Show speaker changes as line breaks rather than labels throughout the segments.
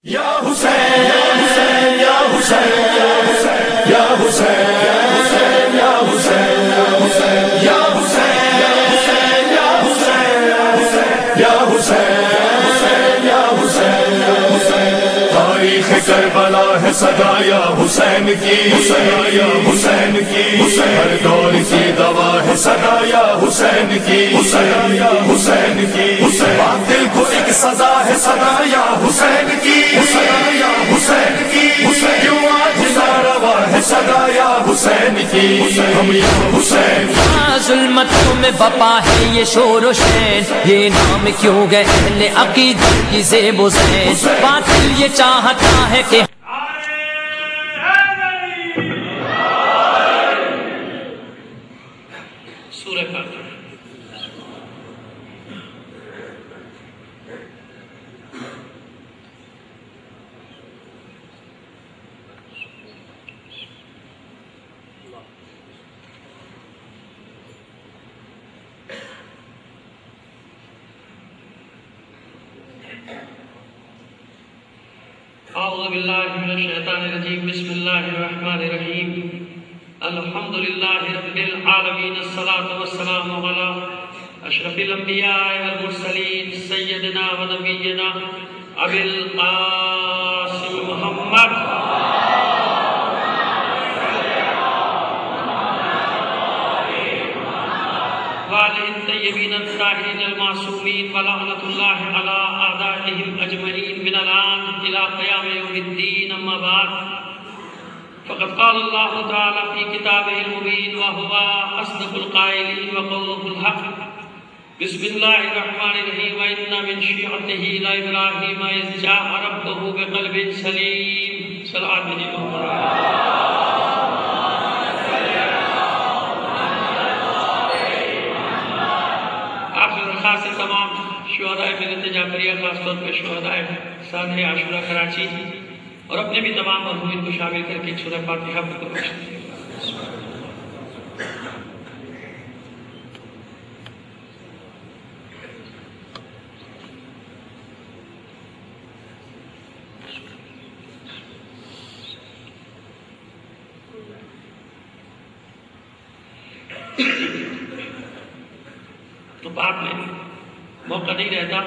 یا حسین یا حسین یا حسین یا حسین یا حسین یا حسین یا حسین یا حسین یا حسین یا حسین یا حسین تاریخ کربلا ہے صدا یا حسین کی یا حسین کی ہر دور کی دوا ہے صدا یا حسین کی یا حسین کی باطل کو ایک سزا ہے صدا یا حسین کی یا حسین کی کیوں آج ناروا ہے صدا یا حسین کی ہم یا حسین
ظلمتوں میں بپا ہے یہ شور و شین یہ نام کیوں گئے اہل عقیدت کی زیب و زین باطل یہ چاہتا ہے کہ
سورہ فاتحہ اعوذ باللہ من الشیطان الرجیم بسم اللہ الرحمن الرحیم الحمدللہ رب العالمین الصلاة والسلام علی اشرف الانبیاء والمرسلین سیدنا و نبینا ابی القاسم محمد وعلى الطيبين الطاهرين المعصومين ولعنة الله على أعدائهم أجمعين من الآن إلى قيام يوم الدين أما بعد فقد قال الله تعالى في كتابه المبين وهو أصدق القائلين وقوله الحق بسم الله الرحمن الرحيم وإن من شيعته لإبراهيم إذ جاء ربه بقلب سليم صلوات الله سے تمام شہدائے ملت جعفریہ خاص طور پر شہدائے سانحہ عاشورہ کراچی اور اپنے بھی تمام مرحومین کو شامل کر کے سورہ فاتحہ کو پڑھیں۔ تو بعد میں موقع نہیں رہتا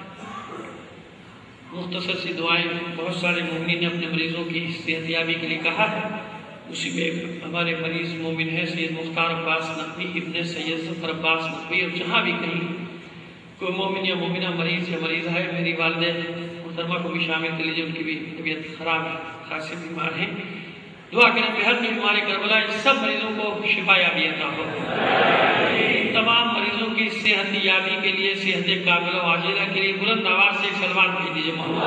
مختصر سی دعائیں بہت سارے مومنین نے اپنے مریضوں کی صحت یابی کے لیے کہا ہے، اسی میں ہمارے مریض مومن ہیں سید مختار عباس نقوی ابن سید ظفر عباس نقوی، اور جہاں بھی کہیں کوئی مومن یا مومنہ مریض یا مریض ہے میری والدہ محترمہ کو بھی شامل کر لیجیے، ان کی بھی طبیعت خراب ہے، خاصی بیمار ہیں، دعا کریں کہ ہر بیمار کربلا ان سب مریضوں کو شفا یابی عطا ہو، تمام مریضوں کی صحت یابی کے لیے صحت کاملہ و عاجلہ کے لیے بلند آواز سے سلوات بھیج دیجیے محمد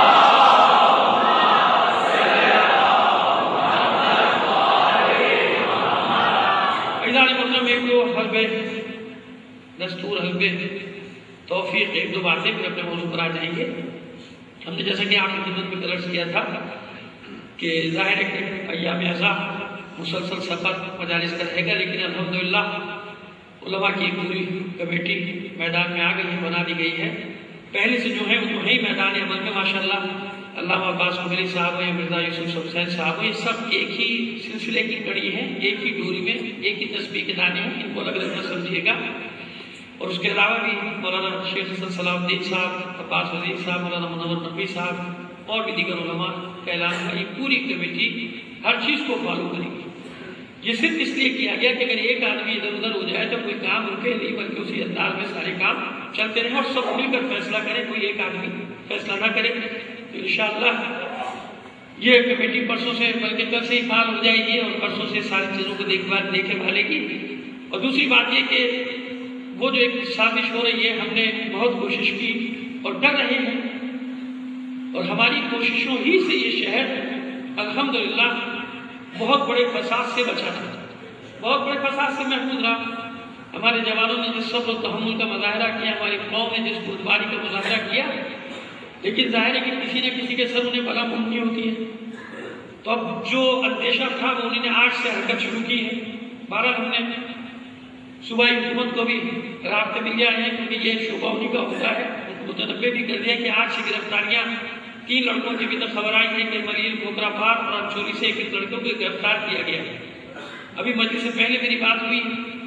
ادارے مطلب ایک دو حلبے دستور حلبے توفیق ایک دو باتیں پھر اپنے موضوع پر آ جائیں گے۔ ہم نے جیسا کہ آپ کی خدمت میں درج کیا تھا کہ ظاہر ہے کہ ایام عزا مسلسل سفر مجالس کا رہے گا، لیکن الحمدللہ علماء کی پوری کمیٹی میدان میں آ گئی ہے، بنا دی گئی ہے، پہلے سے جو ہے وہ تو ہے میدان عمل میں ماشاءاللہ، علامہ عباس مغلی صاحب ہیں، مرزا یوسف حسین صاحب ہیں، یہ سب ایک ہی سلسلے کی کڑی ہیں، ایک ہی ڈوری میں ایک ہی تسبیح کے دانے ہیں، ان کو الگ الگ نہ سمجھیے گا۔ اور اس کے علاوہ بھی مولانا شیخ حسن صلاح الدین صاحب، عباس وزیر صاحب، مولانا منور نقوی صاحب اور بھی دیگر علماء کا اعلان ہے، یہ پوری کمیٹی ہر چیز کو فالو کرے گی۔ یہ صرف اس لیے کیا گیا کہ اگر ایک آدمی ادھر ادھر ہو جائے تو کوئی کام رکے نہیں، بلکہ اسی انداز میں سارے کام چلتے رہیں اور سب مل کر فیصلہ کریں، کوئی ایک آدمی فیصلہ نہ کرے۔ تو انشاءاللہ یہ کمیٹی پرسوں سے بلکہ کل سے ہی فعال ہو جائے گی اور پرسوں سے ساری چیزوں کو دیکھے بھالے گی۔ اور دوسری بات یہ کہ وہ جو ایک سازش ہو رہی ہے، ہم نے بہت کوشش کی اور کر رہے ہیں، اور ہماری کوششوں ہی سے یہ شہر الحمدللہ بہت بڑے فساد سے بچا تھا، بہت بڑے فساد سے محفوظ رہا۔ ہمارے جوانوں نے جس صبر و تحمل کا مظاہرہ کیا، ہماری قوم نے جس بردباری کا مظاہرہ کیا، لیکن ظاہر ہے کہ کسی نہ کسی کے سر انہیں بلا پہنچنی ہوتی ہے۔ تو اب جو اندیشہ تھا وہ انہوں نے آج سے حرکت شروع کی ہے۔ بہرحال ہم نے صوبائی حکومت کو بھی رابطے میں لیا ہے، کیونکہ یہ شعبہ انہی کا ہوتا ہے، متنبع بھی کر دیا کہ آج سے گرفتاریاں 3 लड़कों की भी तो खबर आई है कि मलियल खोखरापार और अंचोली से 1 लड़कों को गिरफ्तार किया गया। अभी मजलिस से पहले मेरी बात हुई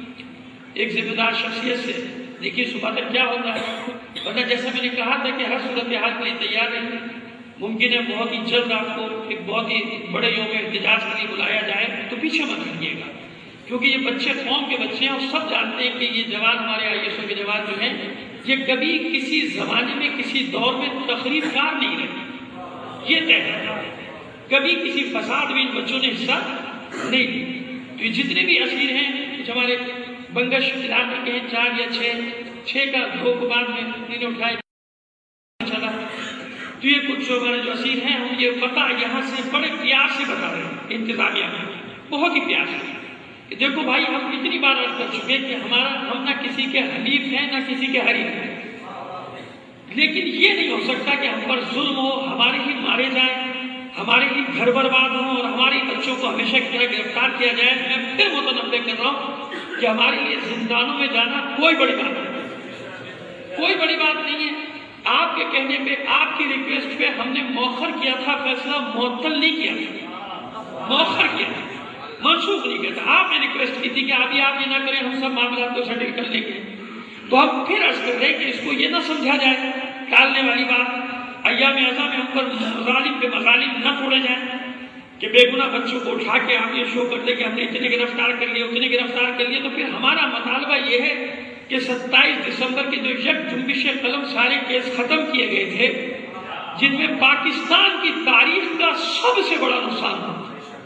एक जिम्मेदार शख्सियत से, देखिए सुबह तक क्या होता है, वरना जैसा मैंने कहा था कि हर सूरत हाल के लिए तैयार रहिए। मुमकिन है बहुत ही जल्द आपको एक बहुत ही बड़े यौम एहतजाज के लिए बुलाया जाए, तो पीछे मत हटिएगा, क्योंकि ये बच्चे कौम के बच्चे हैं और सब जानते हैं कि ये जवान हमारे IASO के जवान जो हैं ये कभी किसी जमाने में किसी दौर में तकरीबकार नहीं रहे, ये तय है। कभी किसी फसाद में इन बच्चों ने हिस्सा नहीं लिया। तो ये जितने भी असीर हैं, कुछ हमारे बंगश इलाके के हैं 4 या 6 का 2 को बाद में इन्होंने उठाए चला। तो ये कुछ जो हमारे जो असीर हैं हम ये पता यहाँ से बड़े प्यार से बता रहे हैं इंतजामिया में, बहुत ही प्यार से। देखो भाई, हम इतनी बार अर्ज कर चुके कि हम ना किसी के हलीफ हैं ना किसी के हरीफ हैं, लेकिन ये नहीं हो सकता कि हम पर जुल्म हो, हमारे ही मारे जाए, हमारे ही घर बर्बाद हो और हमारे बच्चों को हमेशा की तरह गिरफ्तार किया जाए। मैं फिर मुतनब्बे कर रहा हूँ कि हमारे लिए जिंदानों में जाना कोई बड़ी बात नहीं, कोई बड़ी बात नहीं है। आपके कहने पे, आपकी रिक्वेस्ट पे हमने मौखर किया था फैसला, मुअत्तल नहीं किया था, मौखर किया था, मनसूख नहीं किया था। आपने रिक्वेस्ट की थी कि अभी आप ये ना करें, हम सब मामला को सेटल कर लेंगे। तो हम फिर अर्ज कर रहे हैं कि इसको ये ना समझा जाए टालने वाली बात, अय्याम अज़ा में हम पर जालिम पे मजालिम न तोड़े जाए कि बेगुनाह बच्चों को उठा के आप ये शो कर दे कि हमने इतने गिरफ्तार कर लिए, उतने गिरफ्तार कर लिए। तो फिर हमारा मुतालबा ये है कि 27 दिसंबर के जो यक जुम्बिश कलम सारे केस खत्म किए गए थे, जिनमें पाकिस्तान की तारीख का सबसे बड़ा नुकसान हुआ,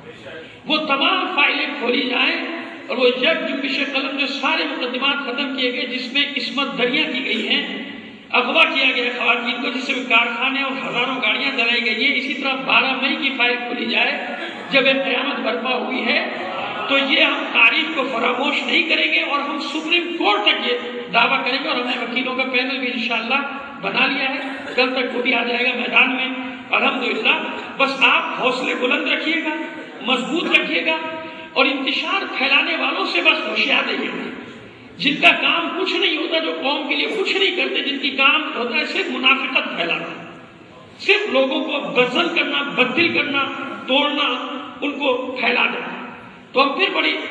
वो तमाम फाइलें खोली जाएं और वो यक जुम्बिश कलम जो सारे मुकदमात खत्म किए गए, जिसमें किस्मत दरिया की गई हैं, अगवा किया गया खवातीन को, जिससे कारखाने और हजारों गाड़ियां जलाई गई हैं। इसी तरह 12 मई की फाइल खोली जाए जब एक क़यामत बर्पा हुई है। तो ये हम तारीख को फरामोश नहीं करेंगे और हम सुप्रीम कोर्ट तक ये दावा करेंगे। और हमने वकीलों का पैनल भी इंशाअल्लाह बना लिया है, कल तक वो भी आ जाएगा मैदान में अल्हम्दुलिल्लाह। बस आप हौसले बुलंद रखिएगा, मजबूत रखिएगा और इंतशार फैलाने वालों से बस होशियार रहिएगा, जिनका काम कुछ नहीं होता, जो कौम के लिए कुछ नहीं करते, जिनकी काम होता है सिर्फ मुनाफिकत फैलाना, सिर्फ लोगों को बदल करना, बददिल करना, तोड़ना, उनको फैला देना। तो हम फिर बड़ी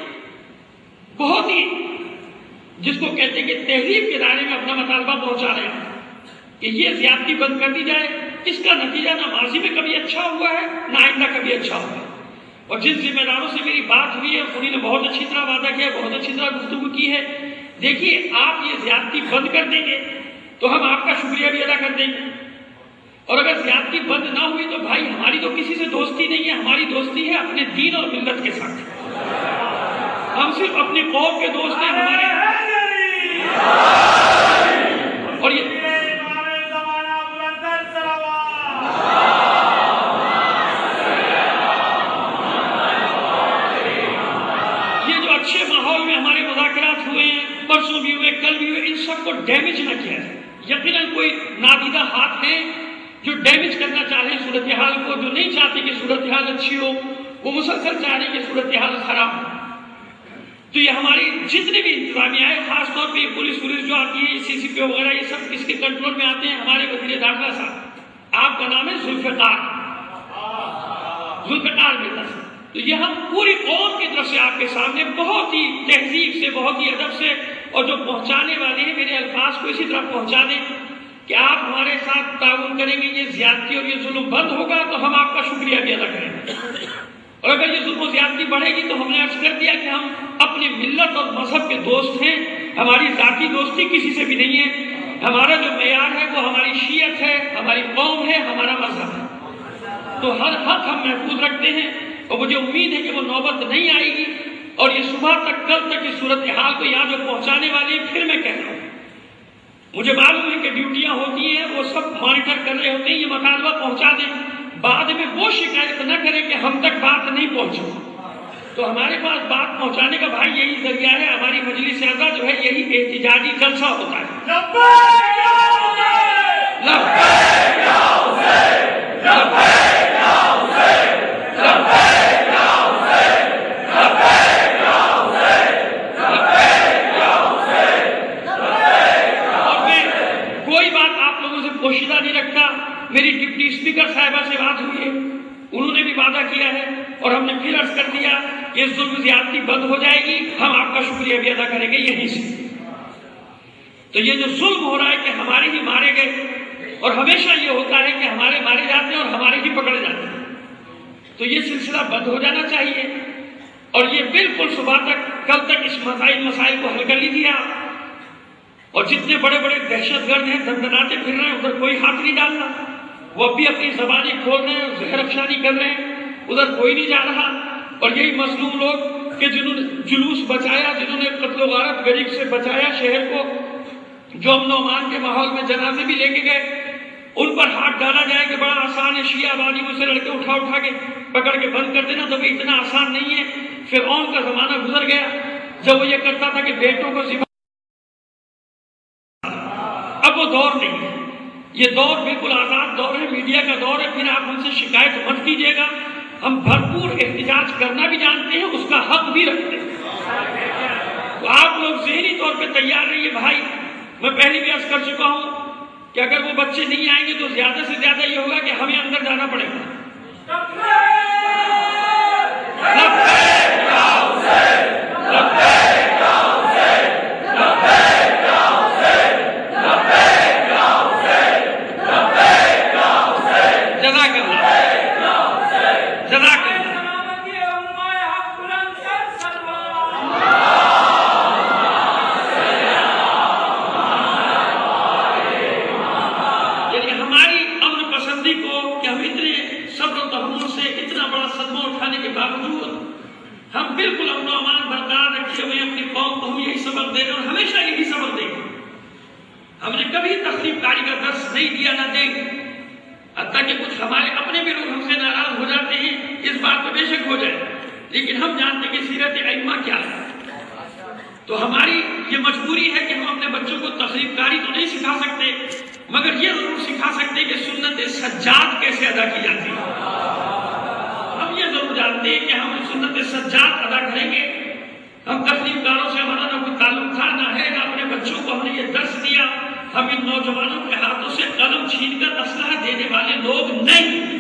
बहुत ही जिसको कहते हैं कि तहरीर के दायरे में अपना मुतालबा पहुंचा रहे हैं कि ये ज्यादती बंद कर दी जाए। इसका नतीजा ना माजी में कभी अच्छा हुआ है ना आइंदा कभी अच्छा हुआ है। और जिन जिम्मेदारों से मेरी बात हुई है उन्होंने बहुत अच्छी तरह वादा किया, बहुत अच्छी तरह गुफ्तगू की है। देखिए, आप ये ज्यादती बंद कर देंगे तो हम आपका शुक्रिया भी अदा कर देंगे, और अगर ज्यादती बंद ना हुई तो भाई हमारी तो किसी से दोस्ती नहीं है, हमारी दोस्ती है अपने दीन और मिल्लत के साथ। हम सिर्फ अपने कौम के दोस्त हैं हमारे। और ये जो अच्छे माहौल में हमारे मुज़ाकरात हुए हैं, परसों भी हुए, कल भी हुए, इन सबको डैमेज ना किया जाए। यकीनन कोई नादीदा हाथ है जो डैमेज करना चाहे सूरत हाल को, जो नहीं चाहते कि सूरत हाल अच्छी हो, वो मुसलसल चाह रहे कि सूरत हाल खराब हो। तो ये हमारी जितने भी इंतजामिया है, खासतौर पे पुलिस जो आती है, CCP वगैरह, ये सब किसके कंट्रोल में आते हैं? हमारे वज़ीर दाखिला साहब, आपका नाम है जुल्फ़िकार बेटा साहब। तो ये हम पूरी कौम की तरफ से आपके सामने बहुत ही तहजीब से, बहुत ही अदब से, और जो पहुंचाने वाले हैं मेरे अल्फाज को इसी तरह पहुंचा दें कि आप हमारे साथ ताउन करेंगे, ये ज्यादती और ये जुल्म बंद होगा तो हम आपका शुक्रिया भी अदा करेंगे। और अगर ये जुल्म ज्यादती बढ़ेगी तो हमने अर्ज कर दिया कि हम अपने मिल्लत और मजहब के दोस्त हैं, हमारी जाती दोस्ती किसी से भी नहीं है। हमारा जो मेयार है वो हमारी शीयत है, हमारी कौम है, हमारा मजहब है। तो हर हक हम महफूज रखते हैं और मुझे उम्मीद है कि वो नौबत नहीं आएगी। और ये सुबह तक, कल तक इस सूरत हाल को यहाँ जो पहुँचाने वाले हैं, फिर मैं कह रहा हूँ, मुझे मालूम है कि ड्यूटियाँ होती हैं, वो सब मॉनिटर कर रहे होते हैं, ये मुतालबा पहुँचा दें, बाद में वो शिकायत न करें कि हम तक बात नहीं पहुँची। तो हमारे पास बात पहुँचाने का भाई यही जरिया है। हमारी मजलिस अज़ा जो है यही एहतिजाजी जलसा होता है। और मैं कोई बात आप लोगों से पोशीदा नहीं रखता। मेरी डिप्टी اسپیکر صاحبہ سے بات ہوئی ہے، انہوں نے بھی وعدہ کیا ہے اور ہم نے پھر عرض کر دیا کہ ظلم زیادتی بند ہو جائے گی، ہم آپ کا شکریہ بھی ادا کریں گے یہیں سے۔ تو یہ جو ظلم ہو رہا ہے کہ ہمارے ہی مارے گئے، اور ہمیشہ یہ ہوتا ہے کہ ہمارے مارے جاتے ہیں اور ہمارے ہی پکڑے جاتے ہیں، تو یہ سلسلہ بند ہو جانا چاہیے۔ اور یہ بالکل صبح تک کل تک اس مسائل کو حل کر لیجیے آپ، اور جتنے بڑے بڑے دہشت گرد ہیں دھندناتے پھر رہے ہیں ادھر کوئی ہاتھ نہیں ڈالنا، وہ اب بھی اپنی زبانیں کھول رہے ہیں، زہر افشانی کر رہے ہیں، ادھر کوئی نہیں جا رہا۔ اور یہی مظلوم لوگ کہ جنہوں نے جلوس بچایا، جنہوں نے قتل و غارت غریب سے بچایا شہر کو، جو امن و امان کے ماحول میں جنازے بھی لے کے گئے، ان پر ہاتھ ڈالا جائے کہ بڑا آسان ہے، شیعہ بانیوں سے لڑکے اٹھا کے پکڑ کے بند کر دینا، تو بھی اتنا آسان نہیں ہے۔ فرعون کا زمانہ گزر گیا جب وہ یہ کرتا تھا کہ بیٹوں کو ذبح، اب وہ دور نہیں ہے، یہ دور بالکل آزاد دور ہے، میڈیا کا دور ہے۔ پھر آپ ہم سے شکایت مت کیجیے گا، ہم بھرپور احتجاج کرنا بھی جانتے ہیں، اس کا حق بھی رکھتے ہیں۔ تو آپ لوگ ذہنی طور پہ تیار رہیے بھائی۔ میں پہلے بھی عرض کر چکا ہوں کہ اگر وہ بچے نہیں آئیں گے تو زیادہ سے زیادہ یہ ہوگا کہ ہمیں اندر جانا پڑے گا۔ ہم بالکل امن و امان برقرار رکھے ہوئے اپنی قوم کو ہم یہی سبق دے رہے ہیں اور ہمیشہ یہی سبق دیں گے۔ ہم نے کبھی تخریب کاری کا درس نہیں دیا، نہ دیں گے، حتیٰ کہ کچھ ہمارے اپنے بھی لوگ ہم سے ناراض ہو جاتے ہیں، اس بات پہ بے شک ہو جائے، لیکن ہم جانتے ہیں کہ سیرت ائمہ کیا ہے۔ تو ہماری یہ مجبوری ہے کہ ہم اپنے بچوں کو تخریب کاری تو نہیں سکھا سکتے، مگر یہ ضرور سکھا سکتے کہ سنت سجاد کیسے ادا کی جاتی ہے۔ یہ ضرور جانتے ہیں کہ ہم سنت سجاد ادا کریں گے۔ ہم تخریب کاروں سے ہمارا نہ کوئی تعلق تھا، نہ ہے، نہ اپنے بچوں کو ہم نے یہ درس دیا۔ ہم ان نوجوانوں کے ہاتھوں سے قلم چھین کر اسلحہ دینے والے لوگ نہیں۔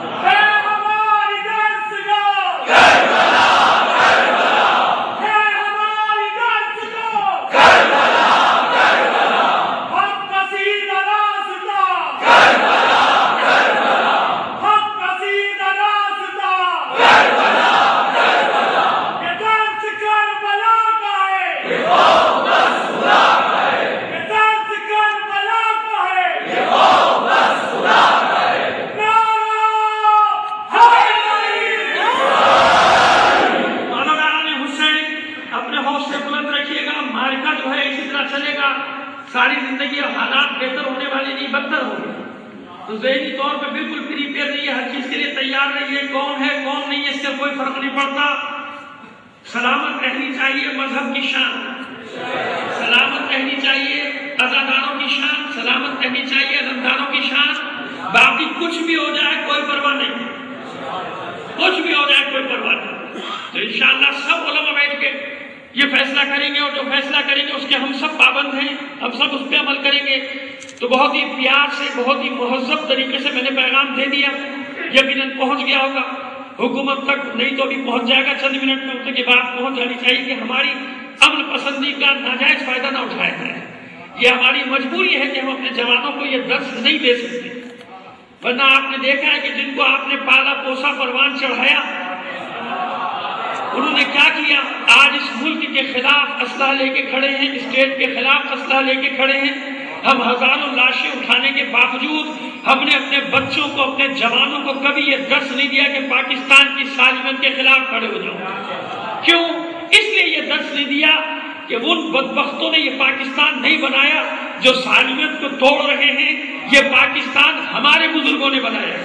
ساری زندگی اب حالات بہتر ہونے والے نہیں، بدتر ہو گئے، تو ذہنی طور پہ بالکل پریپیئر رہیے، ہر چیز کے لیے تیار رہیے۔ کون ہے کون نہیں ہے اس سے کوئی فرق نہیں پڑتا۔ سلامت رہنی چاہیے مذہب کی شان، سلامت رہنی چاہیے عزاداروں کی شان، سلامت رہنی چاہیے علمداروں کی شان۔ باقی کچھ بھی ہو جائے کوئی پرواہ نہیں، کچھ بھی ہو جائے کوئی پرواہ نہیں۔ تو انشاءاللہ سب علماء بیٹھ کے یہ فیصلہ کریں گے، اور جو فیصلہ کریں گے اس کے ہم سب پابند ہیں، ہم سب اس پہ عمل کریں گے۔ تو بہت ہی پیار سے، بہت ہی مہذب طریقے سے میں نے پیغام دے دیا، یقیناً پہنچ گیا ہوگا حکومت تک، نہیں تو بھی پہنچ جائے گا چند منٹ میں، اس کے بعد پہنچ جانی چاہیے کہ ہماری امن پسندی کا ناجائز فائدہ نہ اٹھایا جائے۔ یہ ہماری مجبوری ہے کہ ہم اپنے جوانوں کو یہ درس نہیں دے سکتے، ورنہ آپ نے دیکھا ہے کہ جن کو آپ نے پالا پوسا پروان چڑھایا، انہوں نے کیا کیا؟ آج اس ملک کے خلاف اسلحہ لے کے کھڑے ہیں، اسٹیٹ کے خلاف اسلحہ لے کے کھڑے ہیں۔ ہم ہزاروں لاشیں اٹھانے کے باوجود ہم نے اپنے بچوں کو، اپنے جوانوں کو کبھی یہ درس نہیں دیا کہ پاکستان کی سالمیت کے خلاف کھڑے ہو جاؤ۔ کیوں؟ اس لیے یہ درس نہیں دیا کہ ان بدبختوں نے یہ پاکستان نہیں بنایا جو سالمیت کو توڑ رہے ہیں، یہ پاکستان ہمارے بزرگوں نے بنایا،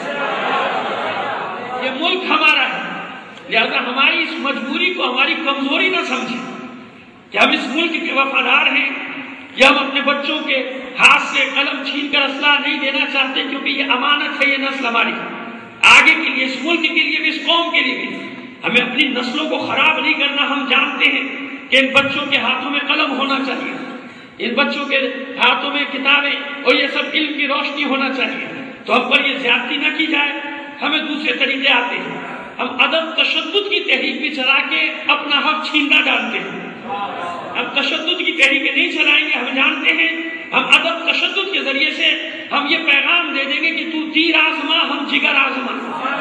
یہ ملک ہمارا ہے۔ لہذا ہماری اس مجبوری کو ہماری کمزوری نہ سمجھیں کہ ہم اس ملک کے وفادار ہیں، یا ہم اپنے بچوں کے ہاتھ سے قلم چھین کر اسلحہ نہیں دینا چاہتے، کیونکہ یہ امانت ہے، یہ نسل ہماری آگے کے لیے، اس ملک کے لیے بھی، اس قوم کے لیے بھی۔ ہمیں اپنی نسلوں کو خراب نہیں کرنا۔ ہم جانتے ہیں کہ ان بچوں کے ہاتھوں میں قلم ہونا چاہیے، ان بچوں کے ہاتھوں میں کتابیں اور یہ سب علم کی روشنی ہونا چاہیے۔ تو ہم پر یہ زیادتی نہ کی جائے. ہمیں دوسرے طریقے آتے ہیں. ہم عدم تشدد کی تحریک بھی چلا کے اپنا حق چھیننا جانتے ہیں. ہم تشدد کی تحریکیں نہیں چلائیں گے. ہم جانتے ہیں ہم عدم تشدد کے ذریعے سے ہم یہ پیغام دے دیں گے کہ تو تیر آزما ہم جگر آزما.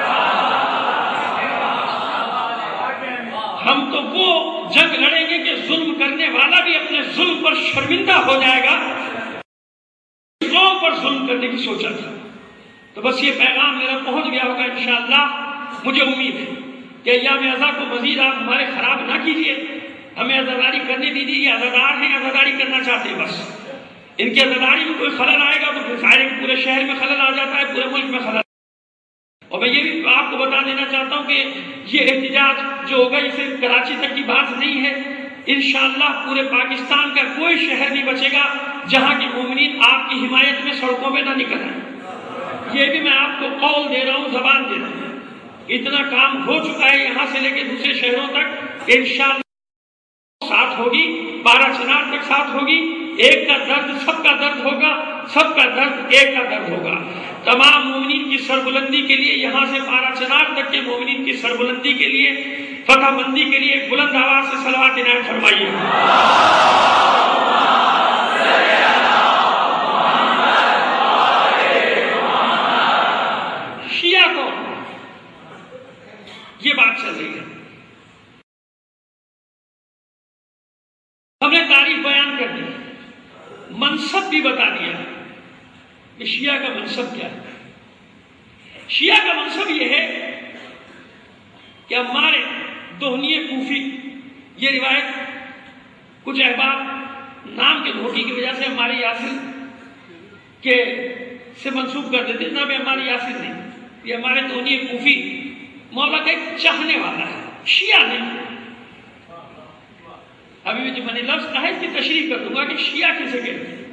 ہم تو وہ جنگ لڑیں گے کہ ظلم کرنے والا بھی اپنے ظلم پر شرمندہ ہو جائے گا. قوم پر ظلم کرنے کی سوچا تھا. تو بس یہ پیغام میرا پہنچ گیا ہوگا انشاءاللہ. مجھے امید ہے کہ ایام ازا کو مزید آپ ہمارے خراب نہ کیجیے. ہمیں عزاداری کرنے دیجیے. یہ عزادار ہیں, عزاداری کرنا چاہتے ہیں. بس ان کی عزاداری میں کوئی خلل آئے گا تو پھر ظاہر پورے شہر میں خلل آ جاتا ہے, پورے ملک میں خلل. اور میں یہ بھی آپ کو بتا دینا چاہتا ہوں کہ یہ احتجاج جو ہوگا یہ صرف کراچی تک کی بات نہیں ہے. انشاءاللہ پورے پاکستان کا کوئی شہر نہیں بچے گا جہاں کے مومنین آپ کی حمایت میں سڑکوں پہ نہ نکل آئیں. یہ بھی میں آپ کو قول دے رہا ہوں, زبان دے رہا ہوں. اتنا کام ہو چکا ہے یہاں سے لے کے دوسرے شہروں تک. انشاءاللہ ساتھ ہوگی, 12 چنار تک ساتھ ہوگی. ایک کا درد سب کا درد ہوگا, سب کا درد ایک کا درد ہوگا. تمام مومنین کی سربلندی کے لیے, یہاں سے 12 چنار تک کے مومنین کی سربلندی کے لیے, فتح بندی کے لیے بلند آواز سے صلوات عنایت فرمائیے. شیعہ کو یہ بات چل رہی ہے. ہم نے تاریخ بیان کر دی, منصب بھی بتا دیا کہ شیعہ کا منصب کیا ہے. شیعہ کا منصب یہ ہے کہ ہمارے دہنی کوفی, یہ روایت کچھ احباب نام کے دھوکے کی وجہ سے ہمارے یاسر کے سے منسوب کر دیتے. نہ بھی ہمارے یاسر نہیں, یہ ہمارے دہنی کوفی مولا کا ایک چاہنے والا ہے, شیعہ نہیں. ابھی جو میں نے لفظ کہا اس کی تشریح کر دوں گا کہ شیعہ کسے کہتے ہیں.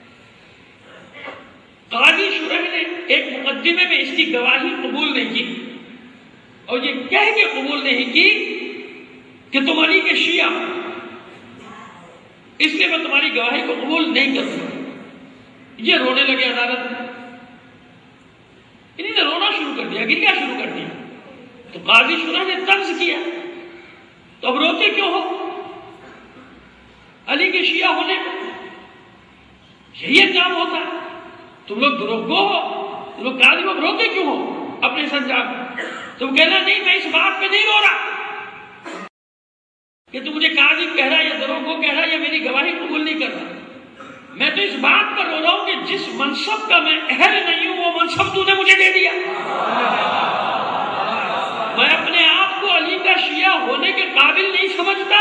قاضی شرح نے ایک مقدمے میں اس کی گواہی قبول نہیں کی, اور یہ کہہ کے قبول نہیں کی کہ تم علی کے شیعہ, اس لیے میں تمہاری گواہی کو قبول نہیں کروں گا. یہ رونے لگے عدالت میں. انہوں نے رونا شروع کر دیا, گریا شروع کر دیا. تو قاضی شرح نے طنز کیا, تو اب روتے کیوں ہو علی کے شیعہ ہونے کو؟ یہی انجام ہوتا ہے. تم لوگ دروغگو ہو, تم لوگ قاضی کو روتے کیوں ہو اپنے سنجاب میں؟ تم کہنا نہیں میں اس بات پہ نہیں رو رہا کہ تم مجھے قاضی کہہ رہا یا دروغگو کہہ رہا یا میری گواہی قبول نہیں کر رہا. میں تو اس بات پر رو رہا ہوں کہ جس منصب کا میں اہل نہیں ہوں وہ منصب تو نے مجھے دے دیا. میں اپنے آپ کو علی کا شیعہ ہونے کے قابل نہیں سمجھتا.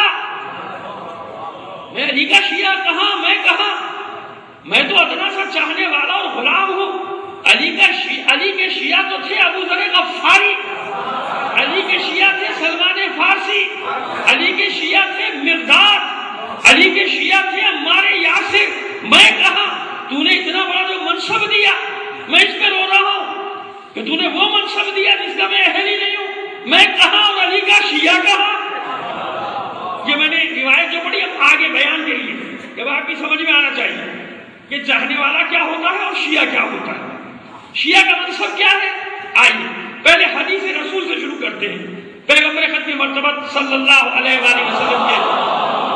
میں علی کا شیعہ کہاں, میں کہاں, میں تو ادنا سا چاہنے والا اور غلام ہوں. علی کے شیعہ تو تھے ابو ذر غفاری, علی کے شیعہ تھے سلمان فارسی, علی کے شیعہ تھے مقداد, علی کے شیعہ تھے عمار یاسر. میں کہاں؟ تو نے اتنا بڑا جو منصب دیا میں اس پہ رو رہا ہوں کہ تو نے وہ منصب دیا جس کا میں اہل ہی نہیں ہوں. میں کہاں اور علی کا شیعہ کہاں؟ یہ میں نے روایت جو پڑھی اب آگے بیان کے لیے جب آپ کی سمجھ میں آنا چاہیے کہ چاہنے والا کیا ہوتا ہے اور شیعہ کیا ہوتا ہے. شیعہ کا منصب کیا ہے؟ آئیے پہلے حدیث رسول سے شروع کرتے ہیں. پیغمبر ختم مرتبہ صلی اللہ علیہ وآلہ وسلم کے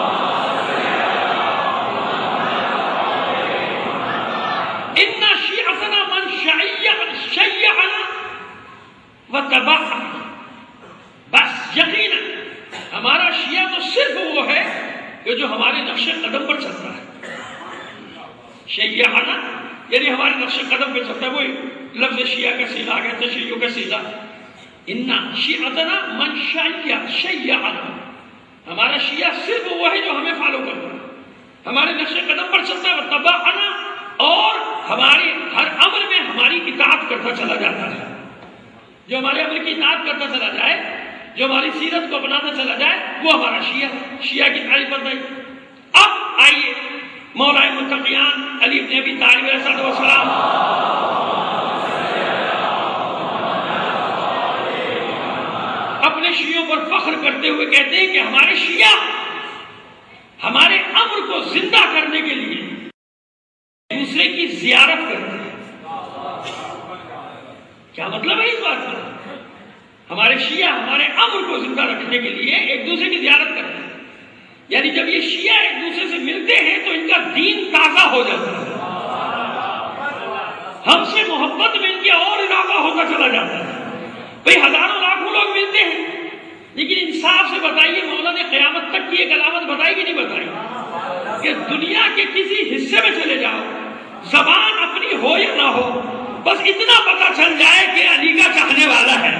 اِنَّ شِيعَتَنَا مَنْ شَيَّعَنَا وَتَبَعَنَا. بس یقینا ہمارا شیعہ تو صرف وہ ہے کہ جو ہمارے نقش قدم پر چلتا ہے. شیعہ یعنی ہمارے نقش قدم پہ چلتا ہے. وہی لفظ شیعہ کا صیغہ ہے, تشیع کا صیغہ. اِنَّ شِيعَتَنَا مَنْ شَيَّعَنَا. ہمارا شیعہ صرف وہ ہے جو ہمیں فالو کرتا ہے, ہمارے نقش قدم پر چلتا ہے. وَتَبَعَنَا, اور ہمارے ہر امر میں ہماری اطاعت کرتا چلا جاتا ہے. جو ہمارے امر کی اطاعت کرتا چلا جائے, جو ہماری سیرت کو اپناتا چلا جائے, وہ ہمارا شیعہ کی تعریف بتائی. اب آئیے مولا متقیان علی بن ابی طالب علیہ السلام اپنے شیعوں پر فخر کرتے ہوئے کہتے ہیں کہ ہمارے شیعہ ہمارے امر کو زندہ کرنے کے لیے دوسرے کی زیارت کرتے ہیں. کیا مطلب ہے اس بات کا؟ ہمارے شیعہ ہمارے امر کو زندہ رکھنے کے لیے ایک دوسرے کی زیارت کرتے ہیں، یعنی جب یہ شیعہ ایک دوسرے سے ملتے ہیں تو ان کا دین تازہ ہو جاتا ہے، ہم سے محبت میں ان کی اور اضافہ ہوتا چلا جاتا ہے۔ بھئی ہزاروں لاکھوں لوگ ملتے ہیں، لیکن انصاف سے بتائیے مولا نے قیامت تک کی ایک علامت بتائی کہ نہیں بتائی؟ کہ دنیا کے کسی حصے میں چلے جاؤ، زبان اپنی ہو یا نہ ہو، بس اتنا پتہ چل جائے کہ علی کا چاہنے والا ہے،